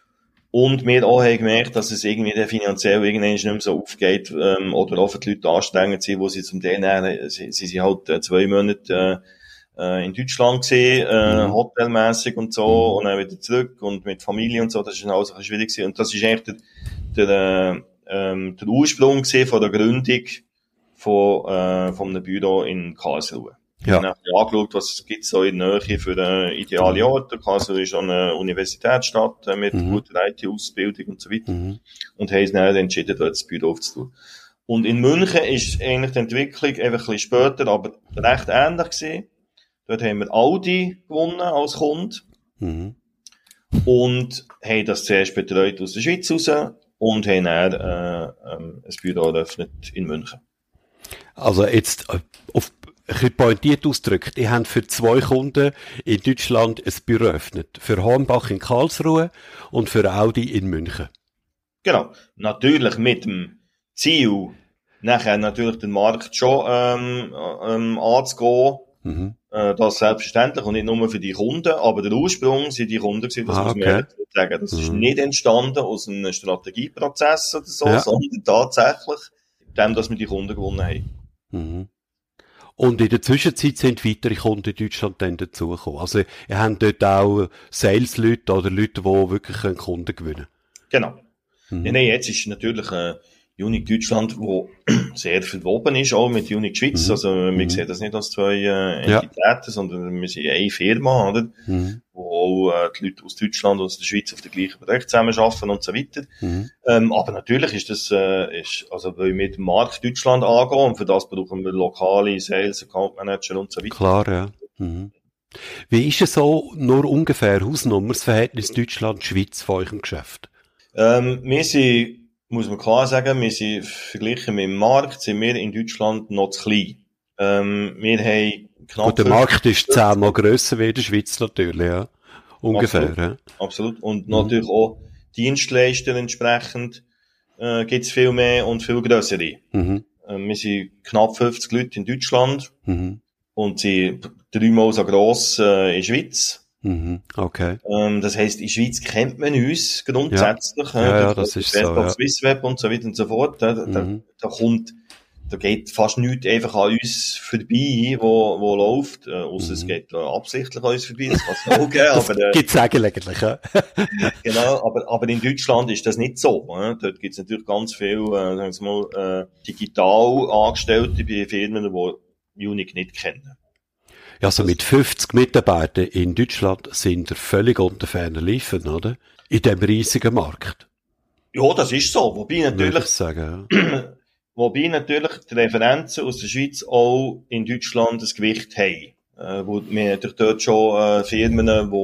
Und wir auch haben gemerkt, dass es irgendwie finanziell irgendwann nicht mehr so aufgeht, ähm, oder auch für die Leute anstrengend sind, wo sie zum Teil, äh, sie, sie sind halt äh, zwei Monate äh, in Deutschland gesehen, äh, mhm. hotelmässig und so, mhm. und dann wieder zurück und mit Familie und so, das ist dann alles ein bisschen schwierig gewesen. Und das ist eigentlich der, der, ähm, der Ursprung gewesen von der Gründung von, äh, von einem Büro in Karlsruhe. Ja. Wir haben angeschaut, was es gibt so in der Nähe für einen idealen Ort. Karlsruhe ist eine Universitätsstadt äh, mit mhm. guter I T-Ausbildung und so weiter. Mhm. Und haben dann entschieden, dort das Büro aufzutun. Und in München ist eigentlich die Entwicklung einfach ein bisschen später, aber recht ähnlich gewesen. Dort haben wir Audi gewonnen als Kunde. Mhm. Und haben das zuerst betreut aus der Schweiz raus und haben dann äh, ähm, ein Büro eröffnet in München. Also jetzt äh, auf ein bisschen pointiert ausgedrückt, ihr habt für zwei Kunden in Deutschland ein Büro eröffnet. Für Hornbach in Karlsruhe und für Audi in München. Genau. Natürlich mit dem Ziel, nachher natürlich den Markt schon ähm, ähm, anzugehen. Mhm. Äh, das selbstverständlich und nicht nur für die Kunden, aber der Ursprung sind die Kunden gewesen, das ah, muss man okay. sagen. Das mhm. ist nicht entstanden aus einem Strategieprozess oder so, ja. sondern tatsächlich dem, dass wir die Kunden gewonnen haben. Mhm. Und in der Zwischenzeit sind weitere Kunden in Deutschland dann dazugekommen. Also, ihr habt dort auch Sales-Leute oder Leute, die wirklich Kunden gewinnen. Genau. Mhm. Ja, nein, jetzt ist natürlich äh, Unique Deutschland, wo sehr verwoben ist, auch mit Unique Schweiz. Mhm. Also, wir mhm. sehen das nicht als zwei äh, Entitäten, ja. sondern wir sind eine Firma, oder? Mhm. Wo auch äh, die Leute aus Deutschland und aus der Schweiz auf den gleichen Projekt zusammenarbeiten und so weiter. Mhm. Ähm, aber natürlich ist das, äh, ist, also, weil wir den Markt Deutschland angehen und für das brauchen wir lokale Sales, Account Manager und so weiter. Klar, ja. Mhm. Wie ist es so, nur ungefähr Hausnummer, das Verhältnis Deutschland-Schweiz von eurem Geschäft? Ähm, wir sind, muss man klar sagen, wir sind verglichen mit dem Markt, sind wir in Deutschland noch zu klein. Ähm, wir haben knapp... Gut, der Markt ist zehnmal grösser wie in der Schweiz natürlich, ja. Ungefähr, absolut, ja. Absolut. Und mhm. natürlich auch Dienstleister entsprechend, äh, gibt's viel mehr und viel grössere. Mhm. Ähm, wir sind knapp fünfzig Leute in Deutschland. Mhm. Und sind dreimal so gross, äh, in der Schweiz. Mhm, okay. Ähm, das heisst, in der Schweiz kennt man uns grundsätzlich. Ja, ja, ja das ist so, ja. Swissweb und so weiter und so fort. Da, da, mhm. da kommt, da geht fast nichts einfach an uns vorbei, wo, wo läuft. Äh, ausser mhm. es geht äh, absichtlich an uns vorbei. Das kann's auch geben, das aber, äh, gibt's eigentlich, ja. Genau, aber, aber in Deutschland ist das nicht so. Äh? Dort gibt's natürlich ganz viel, äh, sagen wir mal, äh, digital Angestellte bei Firmen, die Unique nicht kennen. Ja, also mit fünfzig Mitarbeitern in Deutschland sind wir völlig unter ferner Liefen, oder? In diesem riesigen Markt. Ja, das ist so. Wobei natürlich, sagen, ja. wobei natürlich die Referenzen aus der Schweiz auch in Deutschland das Gewicht haben. Äh, wo wir natürlich dort schon äh, Firmen,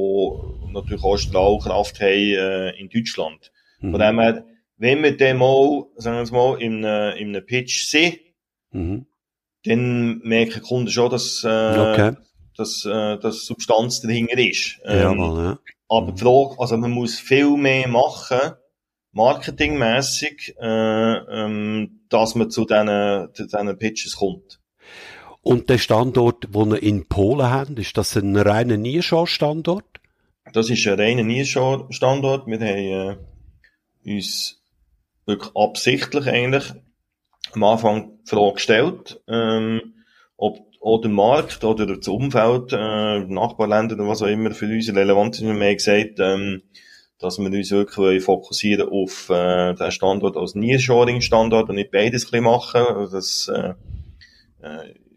die natürlich auch Strahlkraft haben äh, in Deutschland. Mhm. Von dem her, wenn wir dann mal, sagen wir mal, in, äh, in einem Pitch sind, mhm. dann merken die Kunden schon, dass, äh, okay. dass, äh, dass Substanz dahinter ist. Ähm, ja, mal, ja. Aber die Frage, also man muss viel mehr machen, marketingmässig, äh, ähm, dass man zu diesen, zu diesen Pitches kommt. Und der Standort, den wir in Polen haben, ist das ein reiner Nearshore-Standort? Das ist ein reiner Nearshore-Standort. Wir haben äh, uns wirklich absichtlich eigentlich am Anfang die Frage gestellt, ähm, ob oder der Markt oder das Umfeld, äh, Nachbarländer oder was auch immer für uns relevant ist. Wir haben gesagt, ähm, dass wir uns wirklich fokussieren auf äh, den Standort als Nearshoring-Standort und nicht beides ein bisschen machen. Also das äh, äh,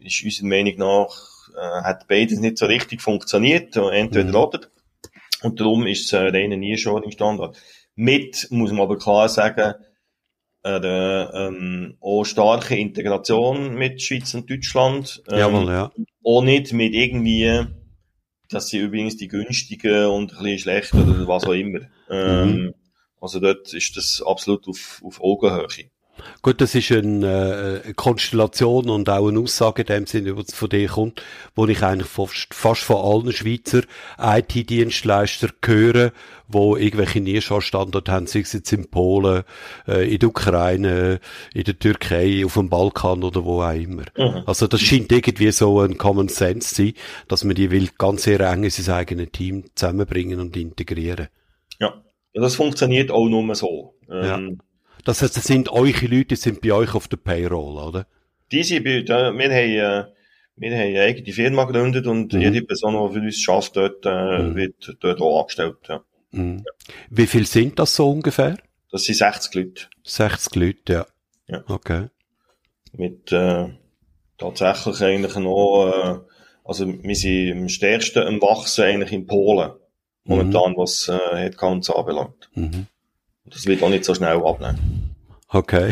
ist unserer Meinung nach, äh, hat beides nicht so richtig funktioniert, entweder Mhm. oder. Und darum ist es äh, reiner Nearshoring-Standard. Mit, muss man aber klar sagen, eine ähm, auch starke Integration mit Schweiz und Deutschland. Ähm, Jawohl, ja. Auch nicht mit irgendwie, dass sie übrigens die günstigen und ein bisschen schlecht oder was auch immer. Ähm, Mhm. Also dort ist das absolut auf, auf Augenhöhe. Gut, das ist eine, äh, eine Konstellation und auch eine Aussage in dem Sinne, die von dir kommt, wo ich eigentlich fast, fast von allen Schweizer I T-Dienstleistern höre, wo irgendwelche Nearshore-Standorte haben, sei es jetzt in Polen, äh, in der Ukraine, in der Türkei, auf dem Balkan oder wo auch immer. Mhm. Also das scheint irgendwie so ein Common Sense zu sein, dass man die will ganz sehr eng in sein eigenes Team zusammenbringen und integrieren. Ja. Ja, das funktioniert auch nur so. Ja. Ähm, Das heißt, das sind eure Leute, die sind bei euch auf der Payroll, oder? Die sind bei, da, wir haben, äh, wir haben eine eigene Firma gegründet und Mhm. jede Person, die für uns schafft, dort, äh, Mhm. wird dort auch angestellt, ja. Mhm. Wie viel sind das so ungefähr? Das sind sechzig Leute. sechzig Leute, ja. Ja. Okay. Mit, äh, tatsächlich eigentlich noch, äh, also wir sind am stärksten am Wachsen eigentlich in Polen. Momentan, was, äh, Headcounts anbelangt. Mhm. Das wird auch nicht so schnell abnehmen. Okay.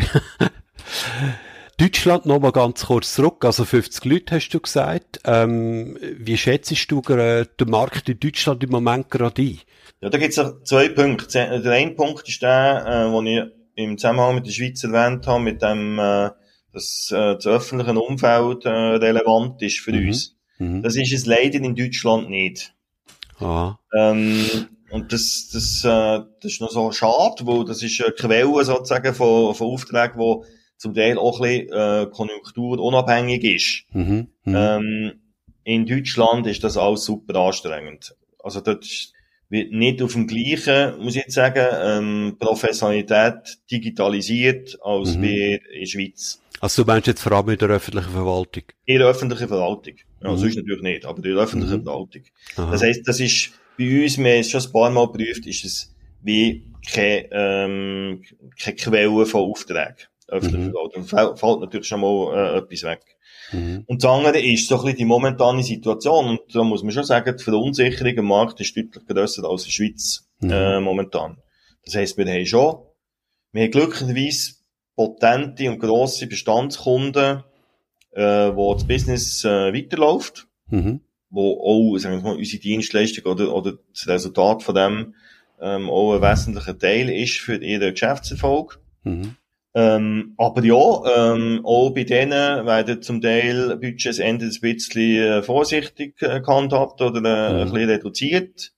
Deutschland noch mal ganz kurz zurück, also fünfzig Leute hast du gesagt. Ähm, wie schätzt du äh, den Markt in Deutschland im Moment gerade ein? Ja, da gibt's ja zwei Punkte. Der eine Punkt ist der, äh, den ich im Zusammenhang mit der Schweiz erwähnt habe, mit dem, äh, dass äh, das öffentliche Umfeld äh, relevant ist für Mhm. uns. Mhm. Das ist es leider in Deutschland nicht. Aha. Ähm, und das, das, äh, das ist noch so schade, weil das ist eine Quelle sozusagen von, von Aufträgen, die zum Teil auch ein bisschen äh, konjunkturunabhängig ist. Mhm. Mhm. Ähm, in Deutschland ist das alles super anstrengend. Also dort ist, wird nicht auf dem gleichen, muss ich jetzt sagen, ähm, Professionalität digitalisiert als Mhm. wie in der Schweiz. Also du meinst jetzt vor allem in der öffentlichen Verwaltung? In der öffentlichen Verwaltung. Ja, Mhm. sonst natürlich nicht, aber in der öffentlichen Mhm. Verwaltung. Aha. Das heisst, das ist bei uns, wir haben es schon ein paar Mal geprüft, ist es wie keine, ähm, keine Quelle von Aufträgen. Öffentliche Mhm. Verwaltung. Fällt, fällt natürlich schon mal äh, etwas weg. Mhm. Und das andere ist so ein bisschen die momentane Situation. Und da muss man schon sagen, die Verunsicherung im Markt ist deutlich grösser als in der Schweiz, Mhm. äh, momentan. Das heisst, wir haben schon, wir haben glücklicherweise potente und grosse Bestandskunden, äh, wo das Business äh, weiterläuft, Mhm. wo auch, sagen wir mal, unsere Dienstleistung oder, oder das Resultat von dem ähm, auch ein wesentlicher Teil ist für ihren Geschäftserfolg. Mhm. Ähm, aber ja, ähm, auch bei denen werden zum Teil Budgets Ende ein bisschen äh, vorsichtig äh, gehandhabt oder äh, Mhm. ein bisschen reduziert.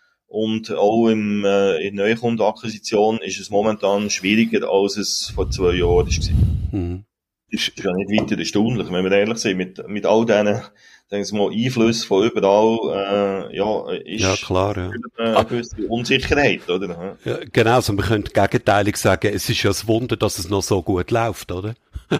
Und auch im, äh, in Neukundenakquisition ist es momentan schwieriger, als es vor zwei Jahren war. Mhm. Das ist ja nicht weiter erstaunlich, wenn wir ehrlich sind. Mit, mit all diesen, sagen wir mal, Einflüssen von überall, äh, ja, ist Ja, klar, ja. äh, eine gewisse Unsicherheit, oder? Ja, genau, also man könnte gegenteilig sagen, es ist ja ein Wunder, dass es noch so gut läuft, oder?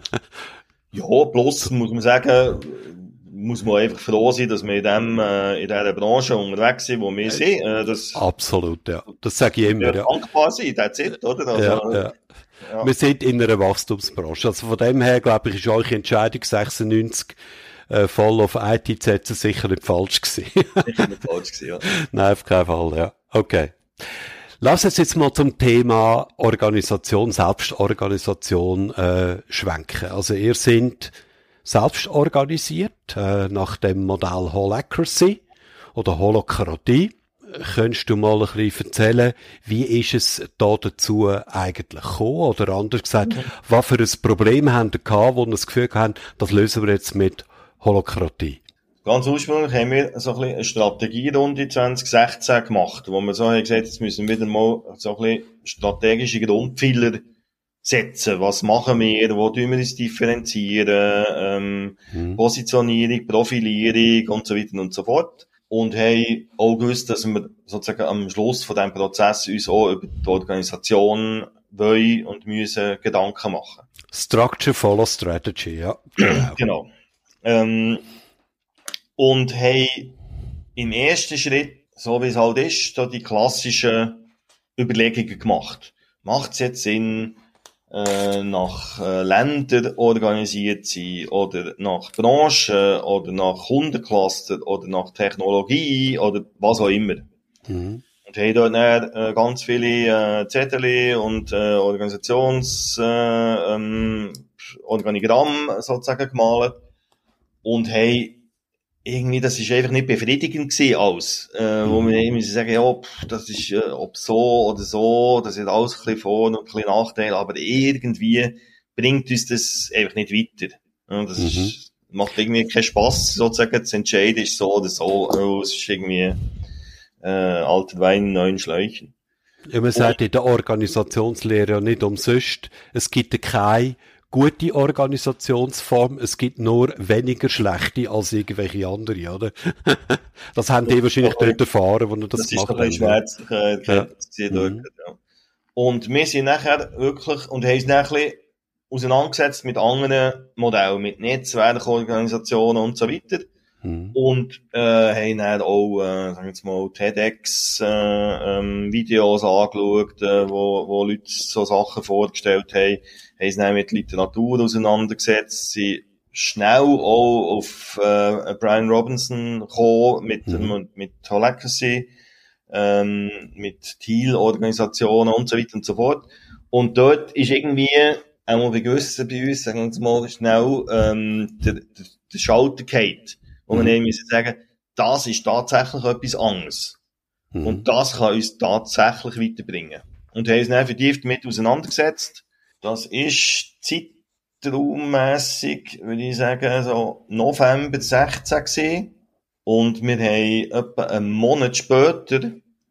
Ja, bloß muss man sagen, muss man einfach froh sein, dass wir in dem, äh, in dieser Branche unterwegs sind, wo wir sind. Äh, das Absolut, ja. Das sage ich immer, ja, ja. dankbar sein, that's it, oder? Also, Ja, ja. ja. Wir sind in einer Wachstumsbranche. Also von dem her, glaube ich, ist eure Entscheidung sechsundneunzig äh, voll auf I T zu setzen sicher nicht falsch gewesen. Sicher nicht falsch gewesen, ja. Nein, auf keinen Fall, ja. Okay. Lass uns jetzt mal zum Thema Organisation, Selbstorganisation äh, schwenken. Also ihr seid selbst organisiert äh, nach dem Modell Holacracy oder Holokratie. Könntest du mal ein bisschen erzählen, wie ist es da dazu eigentlich gekommen? Oder anders gesagt, was für ein Problem haben ihr gehabt, wo ihr das Gefühl haben, das lösen wir jetzt mit Holokratie? Ganz ursprünglich haben wir so ein bisschen eine Strategierunde zwanzig sechzehn gemacht, wo wir so haben gesagt, jetzt müssen wir wieder mal so ein bisschen strategische Grundpfeiler setzen. Was machen wir? Wo tun wir uns differenzieren? Ähm, Mhm. Positionierung, Profilierung und so weiter und so fort. Und haben auch gewusst, dass wir sozusagen am Schluss von diesem Prozess uns auch über die Organisation wollen und müssen Gedanken machen. Structure follow strategy, ja. Genau. Genau. Ähm, und haben im ersten Schritt, so wie es halt ist, da die klassischen Überlegungen gemacht. Macht es jetzt Sinn, äh, nach äh, Ländern organisiert sind oder nach Branchen oder nach Kundencluster oder nach Technologie oder was auch immer. Mhm. Und haben dort dann, äh, ganz viele äh, Zettel und äh, Organisations äh, ähm, Organigramm sozusagen gemalt und haben irgendwie, das ist einfach nicht befriedigend gewesen, alles. Äh, wo Mhm. wir irgendwie sagen, ja, pff, das ist, äh, ob so oder so, das hat alles ein bisschen Vor- und ein bisschen Nachteile, aber irgendwie bringt uns das einfach nicht weiter. Ja, das Mhm. ist, macht irgendwie keinen Spass, sozusagen, zu entscheiden, ist so oder so. Oh, es ist irgendwie, äh, alter Wein in neuen Schläuchen. Ja, man Und sagt in der Organisationslehre ja nicht umsonst, es gibt keine gute Organisationsform, es gibt nur weniger schlechte als irgendwelche andere, oder? Das haben die wahrscheinlich dort erfahren, wo sie das das ist gemacht noch ein haben. Ja. bisschen schwer, äh, Ja. ja. dort, Mhm. ja. Und wir sind nachher wirklich, und haben uns dann ein bisschen auseinandergesetzt mit anderen Modellen, mit Netzwerkorganisationen und so weiter. Mhm. Und äh, haben dann auch, äh, sagen wir jetzt mal, TEDx äh, ähm, Videos angeschaut, äh, wo, wo Leute so Sachen vorgestellt haben, haben sich dann mit Literatur auseinandergesetzt, sind schnell auch auf äh, Brian Robinson gekommen mit, Mhm. mit, mit Holacracy, ähm, mit Thiel-Organisationen und so weiter und so fort. Und dort ist irgendwie, auch bei gewissen bei uns, sagen wir uns mal schnell, ähm, der, der, der Schalter geht, wo man Mhm. eben sagen, das ist tatsächlich etwas anderes. Mhm. Und das kann uns tatsächlich weiterbringen. Und haben uns dann vertieft damit auseinandergesetzt. Das ist zeitraummässig, würde ich sagen, so November sechzehn gewesen. Und wir haben etwa einen Monat später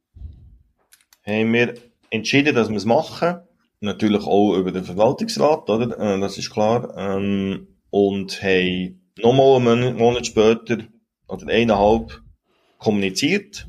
haben wir entschieden, dass wir es machen. Natürlich auch über den Verwaltungsrat, oder? Äh, das ist klar. Ähm, und haben nochmal einen Monat, Monat später, oder eineinhalb, kommuniziert.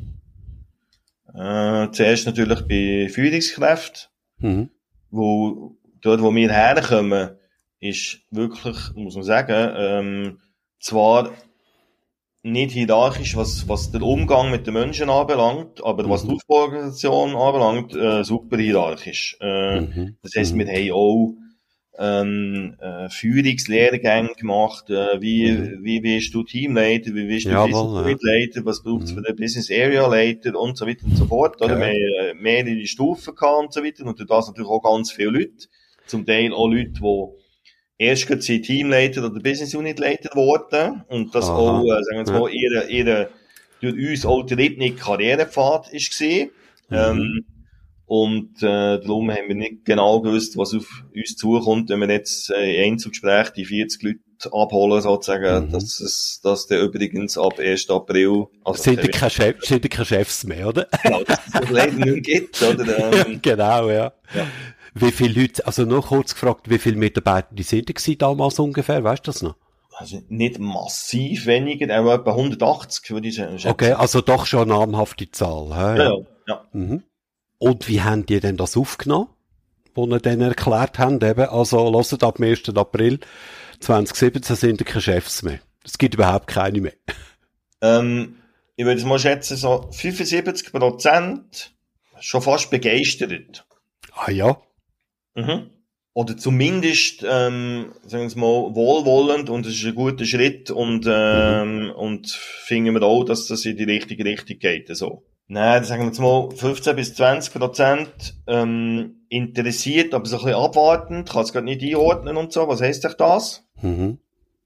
Äh, zuerst natürlich bei Führungskräften, Mhm. wo, dort, wo wir herkommen, ist wirklich, muss man sagen, ähm, zwar nicht hierarchisch, was, was den Umgang mit den Menschen anbelangt, aber was die Mhm. Aufbauorganisation anbelangt, äh, super hierarchisch. Äh, Mhm. das heisst, wir Mhm. haben auch ähm, äh, Führungslehrgänge gemacht, äh, wie, Mhm. wie wirst du Teamleiter, wie wirst du Business Jawohl, ja. Unit Leiter, was braucht es für Mhm. den Business Area Leiter und so weiter und so fort, oder? Wir Okay. haben äh, mehrere Stufen gehabt und so weiter und durch das natürlich auch ganz viele Leute, zum Teil auch Leute, die erst gerade sind Teamleiter oder Business Unit Leiter geworden und das auch, Aha. äh, sagen wir jetzt Ja. mal, ihre, ihre, durch uns auch der nicht Karrierepfad ist gewesen. Mhm. Ähm, und äh, darum haben wir nicht genau gewusst, was auf uns zukommt, wenn wir jetzt äh, in Einzelgespräch die vierzig Leute abholen, sozusagen, Mhm. dass es, dass der übrigens ab ersten April, also Sind die Kevin, keine Chef, sind die keine Chefs mehr, oder? genau, dass es das leider nicht mehr gibt, oder? Ja, Ähm, genau, ja. ja. Wie viele Leute, also noch kurz gefragt, wie viele Mitarbeiter die sind die damals ungefähr, weißt du das noch? Also nicht massiv weniger, aber etwa hundertachtzig, würde ich Okay, schätzen. also doch schon eine namhafte Zahl, hä, Ja, ja. ja, ja. Mhm. Und wie haben die denn das aufgenommen? Wo ihr dann erklärt haben, eben, also, hört, ab dem ersten April zweitausendsiebzehn sind ihr keine Chefs mehr. Es gibt überhaupt keine mehr. Ähm, ich würde es mal schätzen, so fünfundsiebzig Prozent schon fast begeistert. Ah ja. Mhm. Oder zumindest, ähm, sagen wir es mal, wohlwollend und es ist ein guter Schritt und, Mhm. ähm, und finden wir auch, dass das in die richtige Richtung geht, so. Nein, sagen wir jetzt mal, fünfzehn bis zwanzig Prozent, ähm, interessiert, aber so ein bisschen abwartend, kann es gerade nicht einordnen und so. Was heisst euch das? Mhm.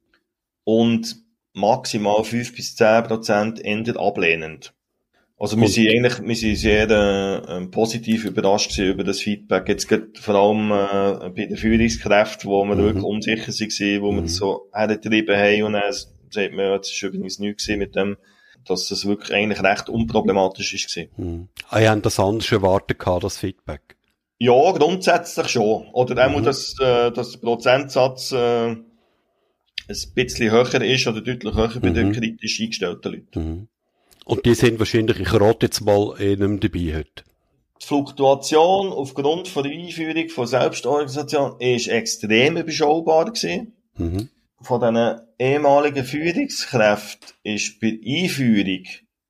Und maximal fünf bis zehn Prozent endet ablehnend. Also wir sind Und, eigentlich, wir sind sehr äh, ähm, positiv überrascht gewesen über das Feedback. Jetzt gerade vor allem äh, bei den Führungskräften, wo wir da wirklich mhm. unsicher waren, wo wir das Mhm. so hergetrieben haben und dann sagt man, ja, das ist übrigens nichts gewesen mit dem, dass das wirklich eigentlich recht unproblematisch ist gewesen. Mhm. Ah, ihr habt das anders erwartet gehabt, das Feedback. Ja, grundsätzlich schon. Oder einmal, Mhm. dass, äh, dass der Prozentsatz äh, ein bisschen höher ist oder deutlich höher bei den Mhm. kritisch eingestellten Leuten. Mhm. Und die sind wahrscheinlich, ich rate jetzt mal, eh nicht mehr dabei heute. Die Fluktuation aufgrund von der Einführung von Selbstorganisation ist extrem überschaubar gewesen. Mhm. Von diesen ehemaligen Führungskräften ist bei der Einführung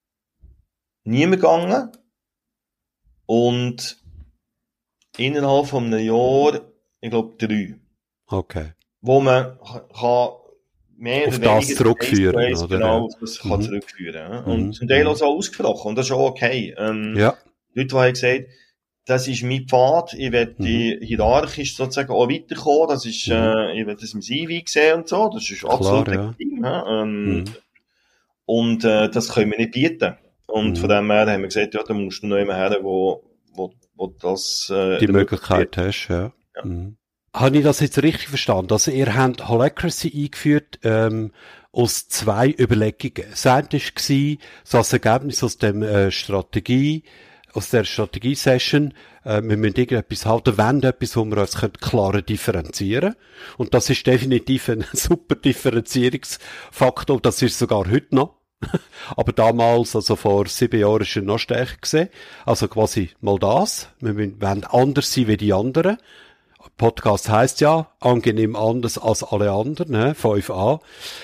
niemand gegangen und innerhalb von einem Jahr ich glaube, drei. Okay. Wo man kann mehr Auf oder das weniger zurückführen, eins zu eins oder? genau Ja. auf das kann Mhm. zurückführen. Ja. Mhm. Und zum Teil Mhm. auch so ausgesprochen. Und das ist auch okay. Ähm, Ja. Leute, die haben gesagt, das ist mein Pfad, ich will Mhm. hierarchisch sozusagen auch weiterkommen, das ist, Mhm. äh, ich will das im C V sehen und so, das ist Klar, absolut ja. legitim. Ja. Ähm, Mhm. Und äh, das können wir nicht bieten. Und von Mhm. dem her haben wir gesagt, ja, da musst du noch jemanden her, wo, wo, wo das äh, Die ermöglicht. Möglichkeit hast, ja. Ja. Mhm. Habe ich das jetzt richtig verstanden? Also ihr habt Holacracy eingeführt ähm, aus zwei Überlegungen. Das eine war so als Ergebnis aus dem äh, Strategie, aus der Strategie-Session, äh, wir müssen irgendetwas halten, wenn etwas, wo wir uns klarer differenzieren können. Und das ist definitiv ein super Differenzierungsfaktor, das ist sogar heute noch. Aber damals, also vor sieben Jahren, ist er noch stärker gesehen. Also quasi mal das. Wir wollen anders sein wie die anderen. Podcast heisst ja, angenehm anders als alle anderen, ne? fünf a.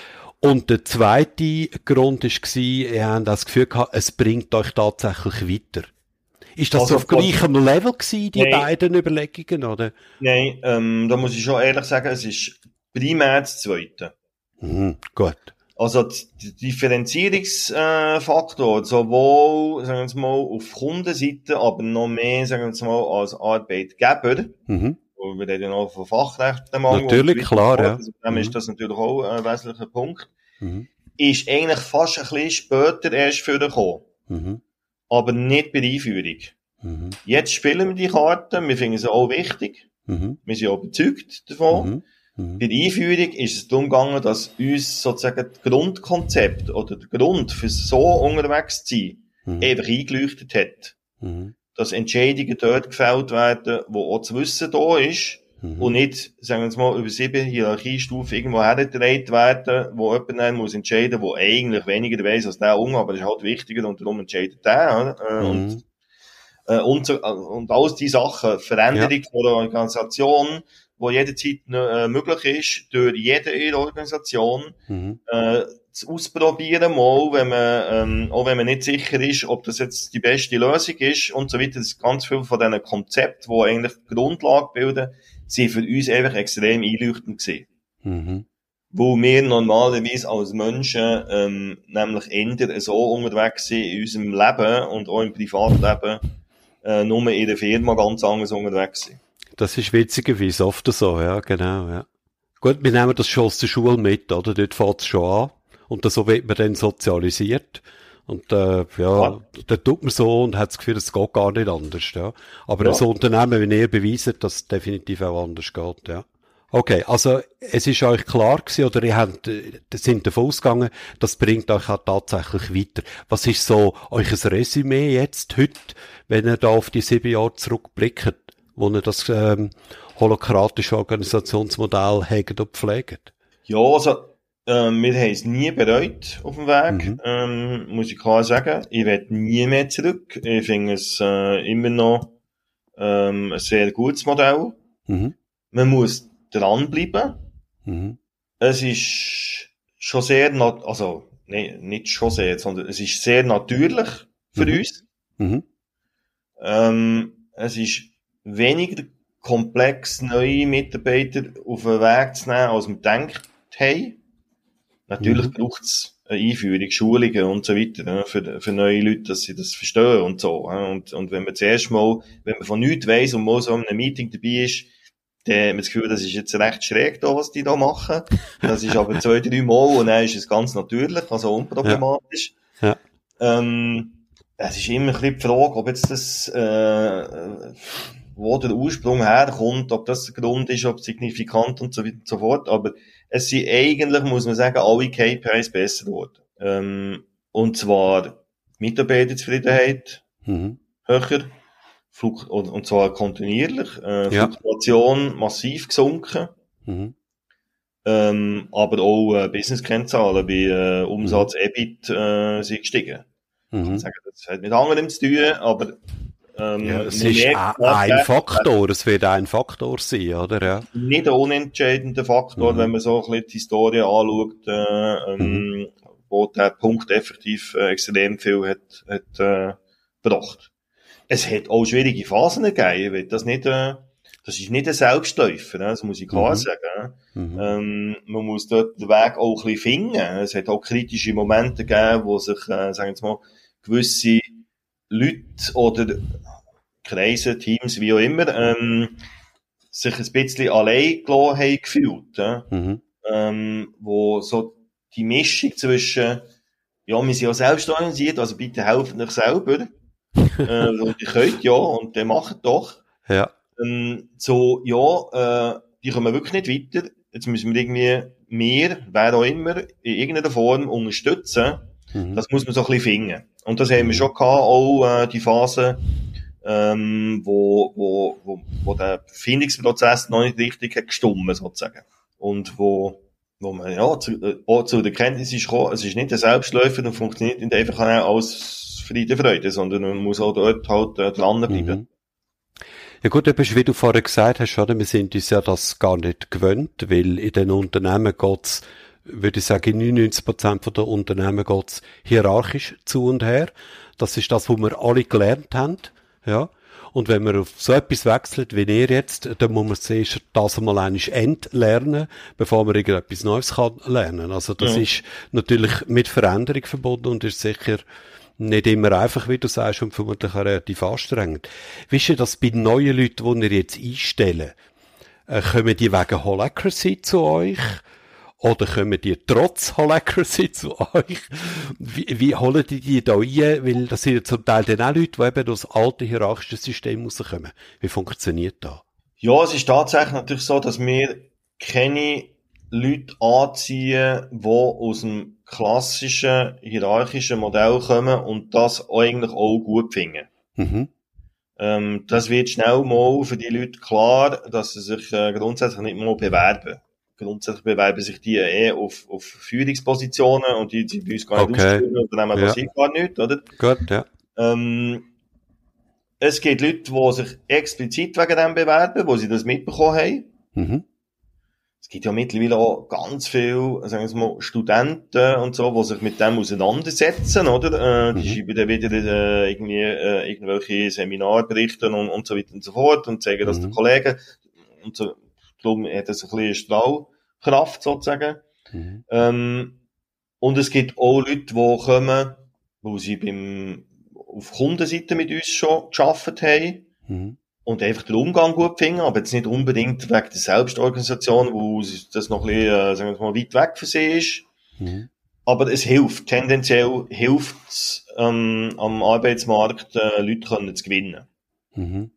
Und der zweite Grund war, ihr habt das Gefühl gehabt, es bringt euch tatsächlich weiter. Ist das Also, auf gleichem Level gewesen, die nein, beiden Überlegungen, oder? nein, ähm, da muss ich schon ehrlich sagen, es ist primär das Zweite. Mhm, gut. Also der Differenzierungsfaktor, äh, sowohl, sagen wir jetzt mal, auf Kundenseite, aber noch mehr, sagen wir jetzt mal, als Arbeitgeber, Mhm. wo wir reden ja noch von Fachkräftemangel. Natürlich, klar, ja. Also, dem Mhm. ist das natürlich auch ein wesentlicher Punkt. Mhm. Ist eigentlich fast ein bisschen später erst vorgekommen. Mhm. Aber nicht bei der Einführung. Mhm. Jetzt spielen wir die Karten, wir finden sie auch wichtig. Mhm. Wir sind auch überzeugt davon. Mhm. Mhm. Bei der Einführung ist es darum gegangen, dass uns sozusagen das Grundkonzept oder der Grund für so unterwegs zu sein, Mhm. einfach eingeleuchtet hat. Mhm. Dass Entscheidungen dort gefällt werden, wo auch das Wissen da ist, Mhm. und nicht, sagen wir jetzt mal, über sieben Hierarchiestufen irgendwo hergetragen werden, wo jemand dann muss entscheiden, wo eigentlich weniger weiss als der unten, aber das ist halt wichtiger und darum entscheidet der, oder? Mhm. Und, äh, und, so, und alles die Sachen, Veränderung Ja. von der Organisation, wo jederzeit äh, möglich ist, durch jede ihre Organisation, Mhm. äh, zu ausprobieren, mal, wenn man, ähm, auch wenn man nicht sicher ist, ob das jetzt die beste Lösung ist und so weiter. Das ist ganz viel von diesen Konzepten, die eigentlich die Grundlage bilden, sind für uns einfach extrem einleuchtend gewesen. Mhm. Wo wir normalerweise als Menschen, ähm, nämlich eher so unterwegs sind in unserem Leben und auch im Privatleben, äh, nur in der Firma ganz anders unterwegs sind. Das ist witzigerweise oft so, ja, genau, ja. Gut, wir nehmen das schon aus der Schule mit, oder? Dort fängt es schon an. Und so wird man dann sozialisiert. Und, äh, ja, Ja. da tut man so und hat das Gefühl, es geht gar nicht anders, ja. Aber Ja. als Unternehmen, wenn ihr beweist, dass es definitiv auch anders geht, ja. Okay, also, es ist euch klar gewesen, oder ihr habt, äh, sind davon ausgegangen, das bringt euch auch tatsächlich weiter. Was ist so euch ein Resümee jetzt, heute, wenn ihr da auf die sieben Jahre zurückblickt, wo ihr das, ähm, holokratische Organisationsmodell habt und pflegt? Ja, also, ähm, wir haben es nie bereut auf dem Weg, Mhm. ähm, muss ich klar sagen. Ich werde nie mehr zurück. Ich finde es äh, immer noch ähm, ein sehr gutes Modell. Mhm. Man muss dranbleiben. Mhm. Es ist schon sehr, nat- also nee, nicht schon sehr, sondern es ist sehr natürlich für Mhm. uns. Mhm. Ähm, es ist weniger komplex, neue Mitarbeiter auf den Weg zu nehmen, als wir gedacht haben. Natürlich Mhm. braucht es eine Einführung, Schulungen und so weiter, ne, für, für neue Leute, dass sie das verstehen und so. Ne. Und, und wenn man zuerst mal, wenn man von nichts weiss und mal so in einem Meeting dabei ist, dann hat man das Gefühl, das ist jetzt recht schräg da, was die da machen. Das ist aber zwei, drei Mal und dann ist es ganz natürlich, also unproblematisch. Ja. Ähm, es ist immer ein bisschen die Frage, ob jetzt das, äh, wo der Ursprung herkommt, ob das der Grund ist, ob signifikant und so weiter und so fort. Aber es sind eigentlich, muss man sagen, alle K P Is besser geworden. Ähm, und zwar Mitarbeiterzufriedenheit Mhm. höher, Fluk und, und zwar kontinuierlich, äh, Ja. Fluktuation massiv gesunken, Mhm. ähm, aber auch äh, Business-Kennzahlen wie äh, Umsatz, Mhm. E B I T äh, sind gestiegen. Ich kann Mhm. sagen, das hat mit anderem zu tun, aber ähm, Ja, es man ist merkt a- ein tatsächlich, Faktor, es wird ein Faktor sein, oder? Ja. nicht ein unentscheidender Faktor, Mhm. wenn man so ein bisschen die Historie anschaut, äh, ähm, Mhm. wo der Punkt effektiv äh, extrem viel hat, hat äh, gebracht. Es hat auch schwierige Phasen gegeben, ich will das nicht, äh, das ist nicht ein Selbstläufer, das muss ich klar mhm. sagen. Mhm. Ähm, man muss dort den Weg auch ein bisschen finden. Es hat auch kritische Momente gegeben, wo sich, äh, sagen wir mal, gewisse Leute oder Kreise, Teams, wie auch immer, ähm, sich ein bisschen allein gelassen haben gefühlt. Äh? Mhm. Ähm, wo so die Mischung zwischen, ja, wir sind ja selbst organisiert, also bitte helft euch selber. äh, und ihr könnt ja, und dann macht doch. Ja. Ähm, so, ja, äh, die kommen wirklich nicht weiter. Jetzt müssen wir irgendwie mehr, wer auch immer, in irgendeiner Form unterstützen. Mhm. Das muss man so ein bisschen finden. Und das haben mhm. wir schon gehabt, auch äh, die Phase, ähm, wo, wo, wo, wo der Findungsprozess noch nicht richtig hat gestummen, sozusagen. Und wo, wo man, ja, zu, äh, auch zu der Kenntnis ist gekommen, es ist nicht ein Selbstläufer und funktioniert nicht einfach als Friede, Freude, sondern man muss auch dort halt äh, dranbleiben. Mhm. Ja gut, eben, wie du vorher gesagt hast, oder? Wir sind uns ja das gar nicht gewöhnt, weil in den Unternehmen geht's, würde ich sagen, in neunundneunzig Prozent der Unternehmen geht's hierarchisch zu und her. Das ist das, was wir alle gelernt haben, ja. Und wenn man auf so etwas wechselt, wie ihr jetzt, dann muss man zuerst das einmal einmal entlernen, bevor man irgendetwas Neues kann lernen. Also das ja. ist natürlich mit Veränderung verbunden und ist sicher nicht immer einfach, wie du sagst, und vermutlich auch relativ anstrengend. Wie ist das bei neuen Leuten, die ihr jetzt einstellen? Äh, kommen die wegen Holacracy zu euch? Oder kommen die trotz Holacracy zu euch? Wie, wie holen die die da rein? Weil das sind ja zum Teil dann auch Leute, die eben aus alten hierarchischen Systemen rauskommen. Wie funktioniert das? Ja, es ist tatsächlich natürlich so, dass wir keine Leute anziehen, die aus dem klassischen, hierarchischen Modell kommen und das eigentlich auch gut finden. Mhm. Ähm, das wird schnell mal für die Leute klar, dass sie sich äh, grundsätzlich nicht mal bewerben. Grundsätzlich bewerben sich die eh auf, auf Führungspositionen und die sind bei uns gar nicht okay. ausgeführt, Unternehmen ja. passiert gar nicht, oder? Gut, ja. Ähm, es gibt Leute, die sich explizit wegen dem bewerben, wo sie das mitbekommen haben. Mhm. Es gibt ja mittlerweile auch ganz viele, sagen wir mal, Studenten und so, die sich mit dem auseinandersetzen, oder? Äh, die mhm. schreiben dann wieder äh, irgendwie äh, irgendwelche Seminarberichte und, und so weiter und so fort und zeigen das mhm. den Kollegen. Und so, darum hat das ein bisschen Strahlkraft, sozusagen. Mhm. Ähm, und es gibt auch Leute, die kommen, wo sie beim, auf Kundenseite mit uns schon gearbeitet haben. Mhm. Und einfach den Umgang gut finden, aber jetzt nicht unbedingt wegen der Selbstorganisation, wo das noch ein bisschen, äh, sagen wir mal, weit weg für sie ist. Mhm. Aber es hilft, tendenziell hilft es, ähm, am Arbeitsmarkt, äh, Leute können zu gewinnen. Mhm.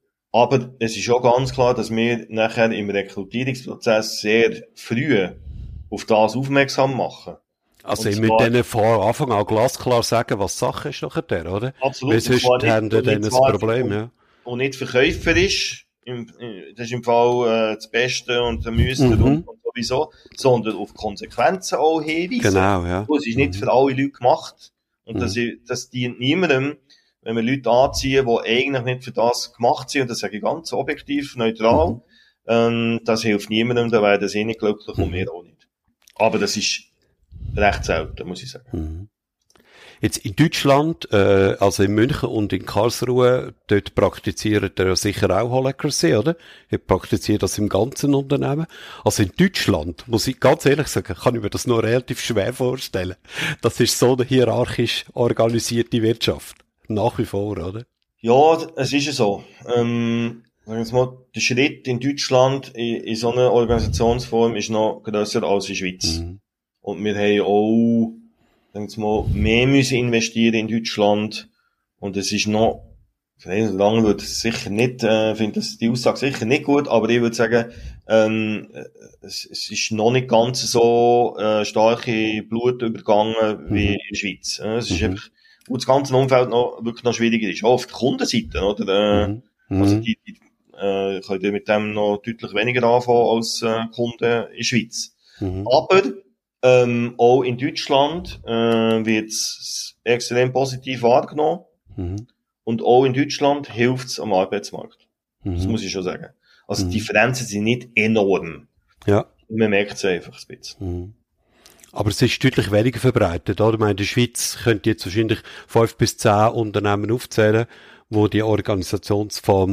Aber es ist auch ganz klar, dass wir nachher im Rekrutierungsprozess sehr früh auf das aufmerksam machen. Also ich müsste denen vor Anfang an glasklar sagen, was Sache ist nachher der, oder? Absolut. Weil sonst haben die dann ein Problem, ja. Und nicht verkäuferisch, im, das ist im Fall äh, das Beste und der Müsste mhm. und, und sowieso, sondern auf Konsequenzen auch hinweisen. Genau, ja. Das ist nicht mhm. für alle Leute gemacht. Und mhm. das, das dient niemandem, wenn wir Leute anziehen, die eigentlich nicht für das gemacht sind, und das sage ich ganz objektiv, neutral, mhm. ähm, das hilft niemandem, da werden sie nicht glücklich mhm. und wir auch nicht. Aber das ist recht selten, muss ich sagen. Mhm. Jetzt in Deutschland, äh, also in München und in Karlsruhe, dort praktiziert ihr ja sicher auch Holacracy, oder? Ihr praktiziert das im ganzen Unternehmen. Also in Deutschland, muss ich ganz ehrlich sagen, kann ich mir das noch relativ schwer vorstellen. Das ist so eine hierarchisch organisierte Wirtschaft. Nach wie vor, oder? Ja, es ist so. Ähm, sagen wir mal, der Schritt in Deutschland in, in so einer Organisationsform ist noch grösser als in der Schweiz. Mhm. Und wir haben auch sagen wir mal, mehr müssen investieren in Deutschland. Und es ist noch, vielleicht lange würde es sicher nicht, äh, finde das die Aussage sicher nicht gut, aber ich würde sagen, ähm, es, es ist noch nicht ganz so, äh, starke Blut übergangen wie mhm. in der Schweiz. Äh, es ist mhm. einfach, wo das ganze Umfeld noch, wirklich noch schwieriger ist. Auch auf der Kundenseite, oder? Äh, mhm. Also die, die, äh, können mit dem noch deutlich weniger anfangen als, äh, Kunden in der Schweiz. Mhm. Aber, Ähm, auch in Deutschland äh, wird es extrem positiv wahrgenommen. Mhm. Und auch in Deutschland hilft es am Arbeitsmarkt. Mhm. Das muss ich schon sagen. Also mhm. die Differenzen sind nicht enorm. Ja. Man merkt es einfach ein bisschen. Mhm. Aber es ist deutlich weniger verbreitet, oder? Ich meine, in der Schweiz könnt ihr jetzt wahrscheinlich fünf bis zehn Unternehmen aufzählen, wo die Organisationsform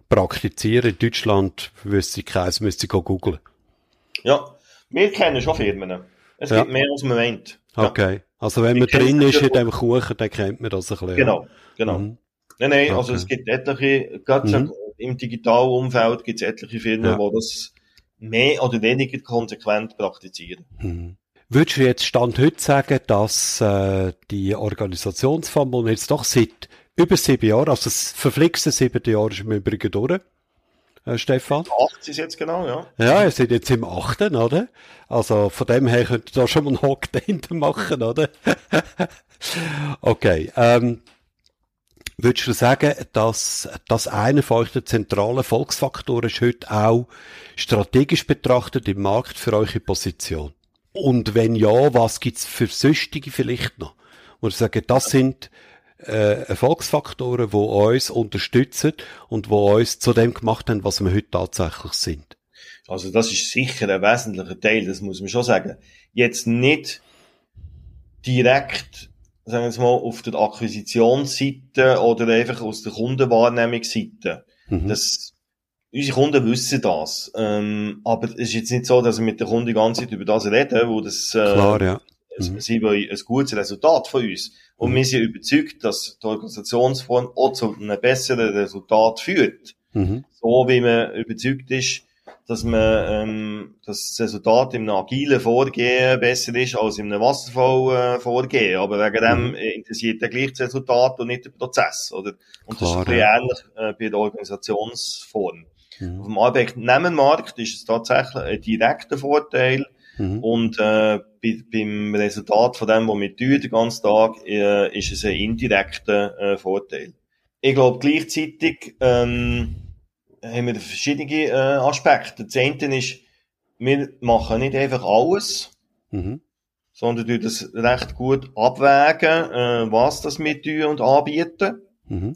praktizieren. In Deutschland wüsste ich keins, müsste ich googeln. Ja, wir kennen schon Firmen. Es Ja. gibt mehr, als man meint. Ja. Okay. Also wenn Wir man kennen drin ist sicher in dem Kuchen, dann kennt man das ein bisschen. Genau, genau. Mhm. Nein, nein, also Okay. es gibt etliche, gerade so Mhm. im digitalen Umfeld gibt es etliche Firmen, Ja. die das mehr oder weniger konsequent praktizieren. Mhm. Würdest du jetzt Stand heute sagen, dass äh, die Organisationsform, die wir jetzt doch seit über sieben Jahren, also das verflixte siebte Jahr ist im Übrigen durch, äh, Stefan? Acht ist jetzt genau, ja. Ja, ihr seid jetzt im achten, oder? Also von dem her könnt ihr da schon mal einen Hack dahinter machen, oder? Okay. Ähm, würdest du sagen, dass das einer von euch der zentralen Erfolgsfaktoren ist heute auch strategisch betrachtet im Markt für eure Position? Und wenn ja, was gibt's für sonstige vielleicht noch? Und sagen, das sind äh, Erfolgsfaktoren, die uns unterstützen und die uns zu dem gemacht haben, was wir heute tatsächlich sind. Also das ist sicher ein wesentlicher Teil, das muss man schon sagen. Jetzt nicht direkt, sagen wir es mal, auf der Akquisitionsseite oder einfach aus der Kundenwahrnehmungsseite. Mhm. Das, unsere Kunden wissen das. Ähm, aber es ist jetzt nicht so, dass wir mit den Kunden die ganze Zeit über das reden, wo das, äh, Klar, ja. Mhm. Mhm. Sie wollen ein gutes Resultat von uns. Und Mhm. wir sind überzeugt, dass die Organisationsform auch zu einem besseren Resultat führt. Mhm. So wie man überzeugt ist, dass man, ähm, dass das Resultat im agilen Vorgehen besser ist als im Wasserfall-Vorgehen. Aber wegen dem Mhm. interessiert der gleich das Resultat und nicht der Prozess, oder? Und Klar, das ist ein bisschen ja. ähnlich äh, bei der Organisationsform. Mhm. Auf dem Arbeitnehmermarkt ist es tatsächlich ein direkter Vorteil. Mhm. Und äh, bei, beim Resultat von dem, was wir tun, den ganzen Tag, äh, ist es ein indirekter äh, Vorteil. Ich glaube, gleichzeitig ähm, haben wir verschiedene äh, Aspekte. Das eine ist, wir machen nicht einfach alles, Mhm. sondern tun das recht gut abwägen, äh, was das wir tun und anbieten. Mhm.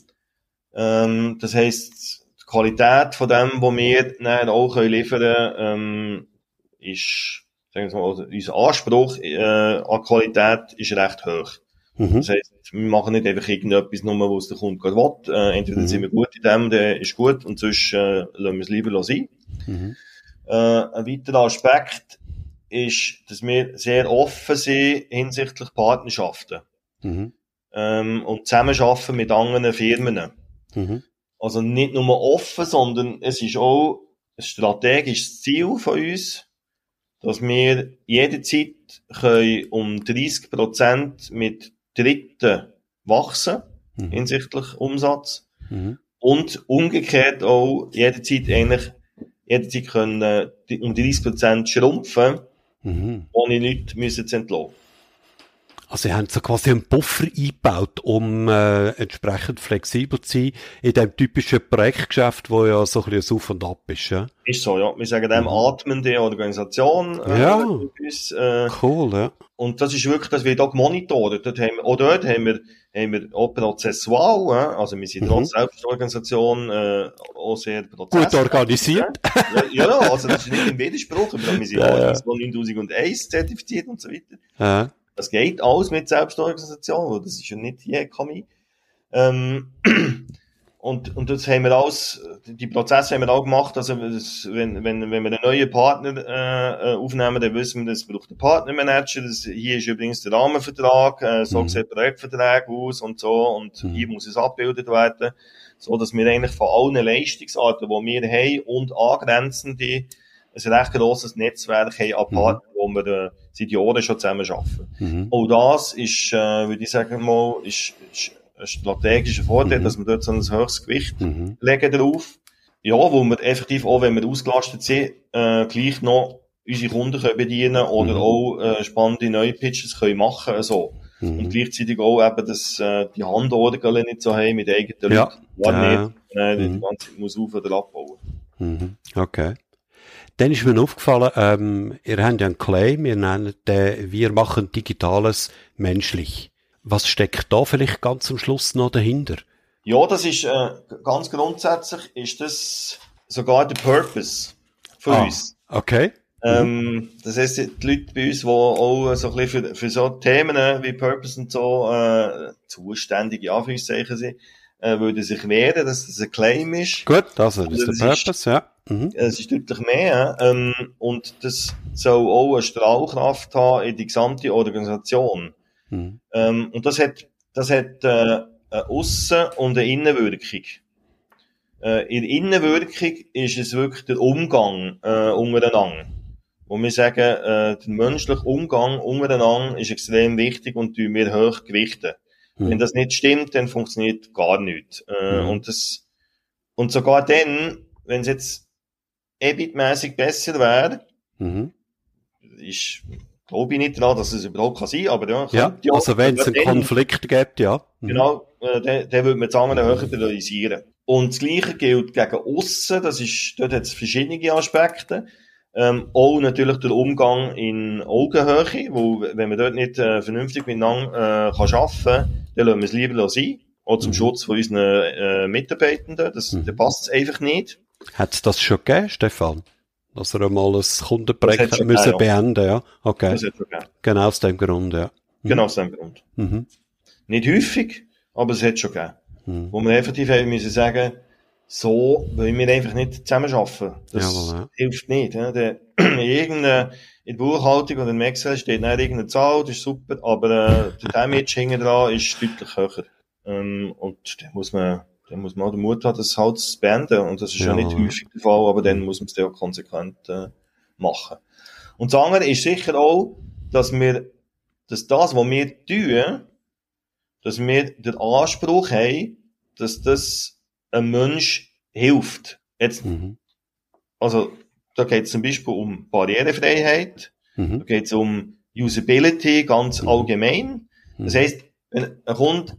Ähm, das heisst, die Qualität von dem, was wir dann auch liefern können, ähm, ist, sagen wir mal, also unser Anspruch äh, an Qualität ist recht hoch. Mhm. Das heisst, wir machen nicht einfach irgendetwas nur, was der Kunde gerade will. Äh, entweder Mhm. sind wir gut in dem, der ist gut, und sonst äh, lassen wir es lieber sein. Mhm. Äh, ein weiterer Aspekt ist, dass wir sehr offen sind hinsichtlich Partnerschaften. Mhm. Ähm, und zusammenarbeiten mit anderen Firmen. Mhm. Also nicht nur offen, sondern es ist auch ein strategisches Ziel von uns, dass wir jederzeit können um dreißig Prozent mit Dritten wachsen, Mhm. hinsichtlich Umsatz. Mhm. Und umgekehrt auch jederzeit eigentlich, jederzeit können äh, die- um dreißig Prozent schrumpfen, Mhm. ohne Leute müssen zu entlassen. Also, ihr habt so quasi einen Puffer eingebaut, um äh, entsprechend flexibel zu sein in dem typischen Projektgeschäft, wo ja so ein bisschen ein Auf und Ab ist, ja? Ist so, ja. Wir sagen dem Mhm. atmende Organisation. Äh, Ja. uns, äh, Cool, ja. Und das ist wirklich, das wird auch gemonitort. Dort haben wir, auch dort haben wir, haben wir auch prozessual, äh, also wir sind Mhm. trotz Selbstorganisation, äh, auch sehr Gut prozess. organisiert. Ja, ja, also das ist nicht im Widerspruch, aber wir sind Ja, auch ja. I S O neuntausendeins zertifiziert und so weiter. Ja. Das geht alles mit Selbstorganisation, weil das ist ja nicht hier K M I. Ähm, und, und das haben wir alles, die Prozesse haben wir auch gemacht, also das, wenn, wenn, wenn wir einen neuen Partner äh, aufnehmen, dann wissen wir, das braucht einen Partnermanager, das, hier ist übrigens der Rahmenvertrag, äh, so Mhm. sieht der Projektvertrag aus und so, und Mhm. hier muss es abgebildet werden, so dass wir eigentlich von allen Leistungsarten, die wir haben und angrenzende, ein recht grosses Netzwerk haben an Mhm. Partnern, wo wir äh, seit Jahren schon zusammen arbeiten. Mhm. Auch das ist, äh, würde ich sagen mal, ist, ist ein strategischer Vorteil, Mhm. dass wir dort so ein höchstes Gewicht Mhm. legen drauf. Ja, wo wir effektiv auch, wenn wir ausgelastet sind, äh, gleich noch unsere Kunden können bedienen oder Mhm. auch äh, spannende neue Pitches können machen, also. Und Mhm. gleichzeitig auch eben, dass äh, die Handorgel nicht so haben mit eigenen Ja. Leuten. Gar Ja. nicht, äh, die Mhm. ganze Zeit muss auf- oder abbauen. Mhm. Okay. Dann ist mir aufgefallen, ähm, ihr habt ja einen Claim, ihr nennt den, wir machen Digitales menschlich. Was steckt da vielleicht ganz am Schluss noch dahinter? Ja, das ist, äh, ganz grundsätzlich ist das sogar der Purpose von Ah, uns. okay. Mhm. Ähm, das heisst, die Leute bei uns, die auch so ein bisschen für, für so Themen wie Purpose und so, äh, zuständig, ja, Anführungszeichen sind, äh, würden sich wehren, dass das ein Claim ist. Gut, also, das Also, ist der das Purpose, ja. Mhm. Es ist deutlich mehr, ähm, und das soll auch eine Strahlkraft haben in die gesamte Organisation. Mhm. Ähm, und das hat, das hat, äh, eine Aussen- und eine Innenwirkung. Äh, in der Innenwirkung ist es wirklich der Umgang, äh, untereinander. Wo wir sagen, äh, der menschliche Umgang untereinander ist extrem wichtig und tun wir hoch gewichten. Mhm. Wenn das nicht stimmt, dann funktioniert gar nichts. Äh, Mhm. und das, und sogar dann, wenn es jetzt E B I T-mässig besser wäre, Mhm. ist, glaube ich nicht dran, dass es überhaupt kann sein, aber ja, Ja, ja, also wenn es einen dann, Konflikt gibt, ja. Mhm. Genau, äh, dann, dann würde man die anderen höher priorisieren. Und das Gleiche gilt gegen aussen, das ist, dort hat es verschiedene Aspekte. Ähm, auch natürlich der Umgang in Augenhöhe, wo, wenn man dort nicht äh, vernünftig miteinander äh, kann arbeiten kann, dann lassen wir es lieber sein, auch zum Mhm. Schutz von unseren äh, Mitarbeitenden, das, Mhm. dann passt es einfach nicht. Hat es das schon gegeben, Stefan? Dass er einmal ein Kundenprojekt Das hat schon müssen gegeben, ja. beenden, ja? Okay. Das hat schon gegeben. Genau aus dem Grund, ja. Mhm. Genau aus dem Grund. Mhm. Nicht häufig, aber es hat schon gegeben. Mhm. Wo wir effektiv haben müssen sagen, so wollen wir einfach nicht zusammenarbeiten. Das Jawohl, ja. hilft nicht. Ja. Der, irgendeine, in der Buchhaltung oder im Excel steht nicht irgendeine Zahl, das ist super, aber äh, der Damage hinten dran ist deutlich höher. Ähm, und da muss man, da muss man auch den Mut haben, das halt zu beenden. Und das ist ja, Ja, nicht ja. häufig der Fall, aber dann muss man es dann auch konsequent äh, machen. Und das andere ist sicher auch, dass wir, dass das, was wir tun, dass wir den Anspruch haben, dass das ein Mensch hilft. Jetzt, Mhm. also, da geht es zum Beispiel um Barrierefreiheit, da Mhm. geht es um Usability ganz Mhm. allgemein. Das heisst, wenn ein Kunde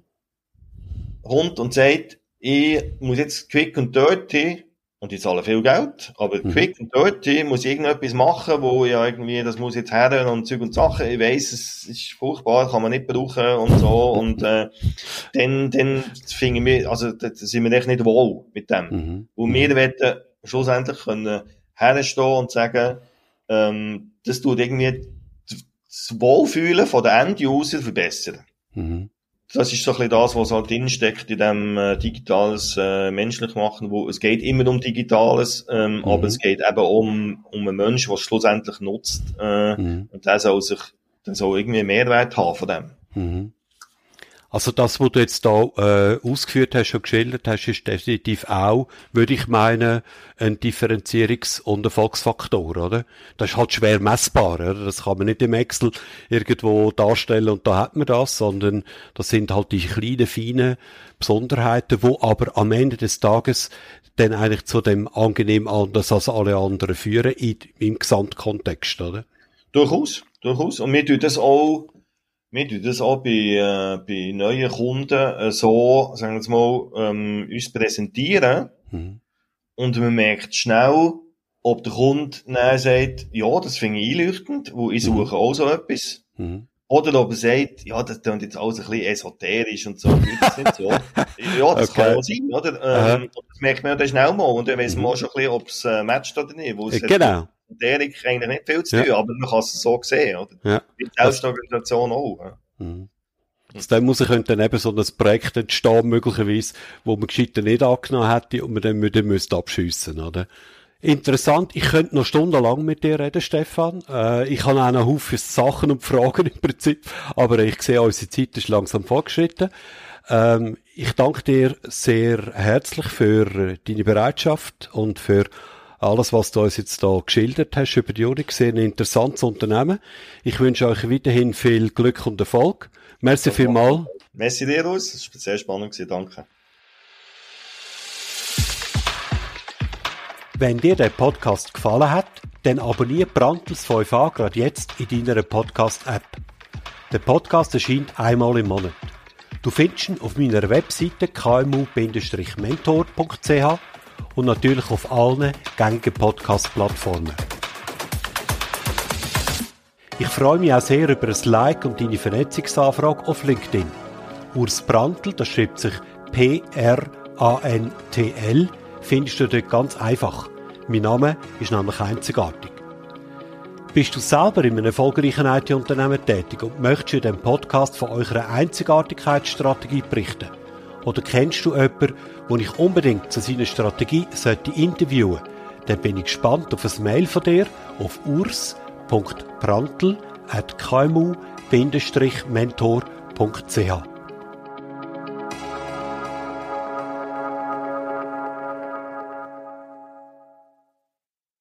kommt und sagt, ich muss jetzt quick und dirty, und ich zahle viel Geld, aber Mhm. quick und dirty muss ich irgendetwas machen, wo ja irgendwie, das muss jetzt her und Zeug und Sachen, ich weiss, es ist furchtbar, kann man nicht brauchen und so, und äh, dann, dann finden wir, also da sind wir echt nicht wohl mit dem. Mhm. Und wir wollen schlussendlich können herstehen und sagen, ähm, das tut irgendwie das Wohlfühlen von den End-User verbessern. Mhm. Das ist so ein bisschen das, was halt drinsteckt in dem äh, digitales äh, menschlich machen, wo es geht immer um Digitales, ähm, Mhm. aber es geht eben um um einen Menschen, der es schlussendlich nutzt, äh, Mhm. und der soll sich, der soll irgendwie einen Mehrwert haben von dem. Mhm. Also das, was du jetzt da äh, ausgeführt hast, schon geschildert hast, ist definitiv auch, würde ich meinen, ein Differenzierungs- und Erfolgsfaktor, oder? Das ist halt schwer messbar, oder? Das kann man nicht im Excel irgendwo darstellen und da hat man das, sondern das sind halt die kleinen, feinen Besonderheiten, wo aber am Ende des Tages dann eigentlich zu dem angenehm anders als alle anderen führen, in, im Gesamtkontext, oder? Durchaus, durchaus. Und wir tun das auch, wir tun das auch bei, äh, bei neuen Kunden äh, so, sagen wir jetzt mal, ähm, uns präsentieren. Mhm. Und man merkt schnell, ob der Kunde dann sagt, ja, das finde ich einleuchtend, wo ich suche auch so etwas. Mhm. Oder ob er sagt, ja, das klingt jetzt alles ein bisschen esoterisch und so. Das ist nicht so. Ja, das Okay. kann auch sein, oder? Aha. Ähm, und das merkt man ja dann schnell mal. Und dann weiss man Mhm. auch schon ein bisschen, ob es äh, matcht oder nicht. Wo es Äh, Genau. hat mit Esoterik eigentlich nicht viel zu Ja. tun, aber man kann es so sehen, oder? Ja. Mit Selbstorganisation auch. Ja. Mhm. Aus dem muss könnte dann eben so ein Projekt entstehen, möglicherweise, wo man gescheiter nicht angenommen hätte und man dann müsste, müsste abschiessen, oder? Interessant. Ich könnte noch stundenlang mit dir reden, Stefan. Äh, ich habe auch noch Haufen Sachen und Fragen im Prinzip, aber ich sehe, unsere Zeit ist langsam fortgeschritten. Ähm, ich danke dir sehr herzlich für deine Bereitschaft und für alles, was du uns jetzt da geschildert hast über die Unix. Sehr ein interessantes Unternehmen. Ich wünsche euch weiterhin viel Glück und Erfolg. Merci vielmals. Merci dir, Urs. Das war sehr spannend gewesen. Danke. Wenn dir der Podcast gefallen hat, dann abonniere Brandtels fünf a gerade jetzt in deiner Podcast-App. Der Podcast erscheint einmal im Monat. Du findest ihn auf meiner Webseite k m u Bindestrich mentor punkt c h und natürlich auf allen gängigen Podcast-Plattformen. Ich freue mich auch sehr über ein Like und deine Vernetzungsanfrage auf LinkedIn. Urs Brandtl, das schreibt sich P R A N T L, findest du dort ganz einfach. Mein Name ist nämlich einzigartig. Bist du selber in einem erfolgreichen I T-Unternehmen tätig und möchtest in diesem Podcast von eurer Einzigartigkeitsstrategie berichten? Oder kennst du jemanden, den ich unbedingt zu seiner Strategie sollte interviewen sollte? Dann bin ich gespannt auf ein Mail von dir auf urs punkt brandl at k m u Bindestrich mentor punkt c h.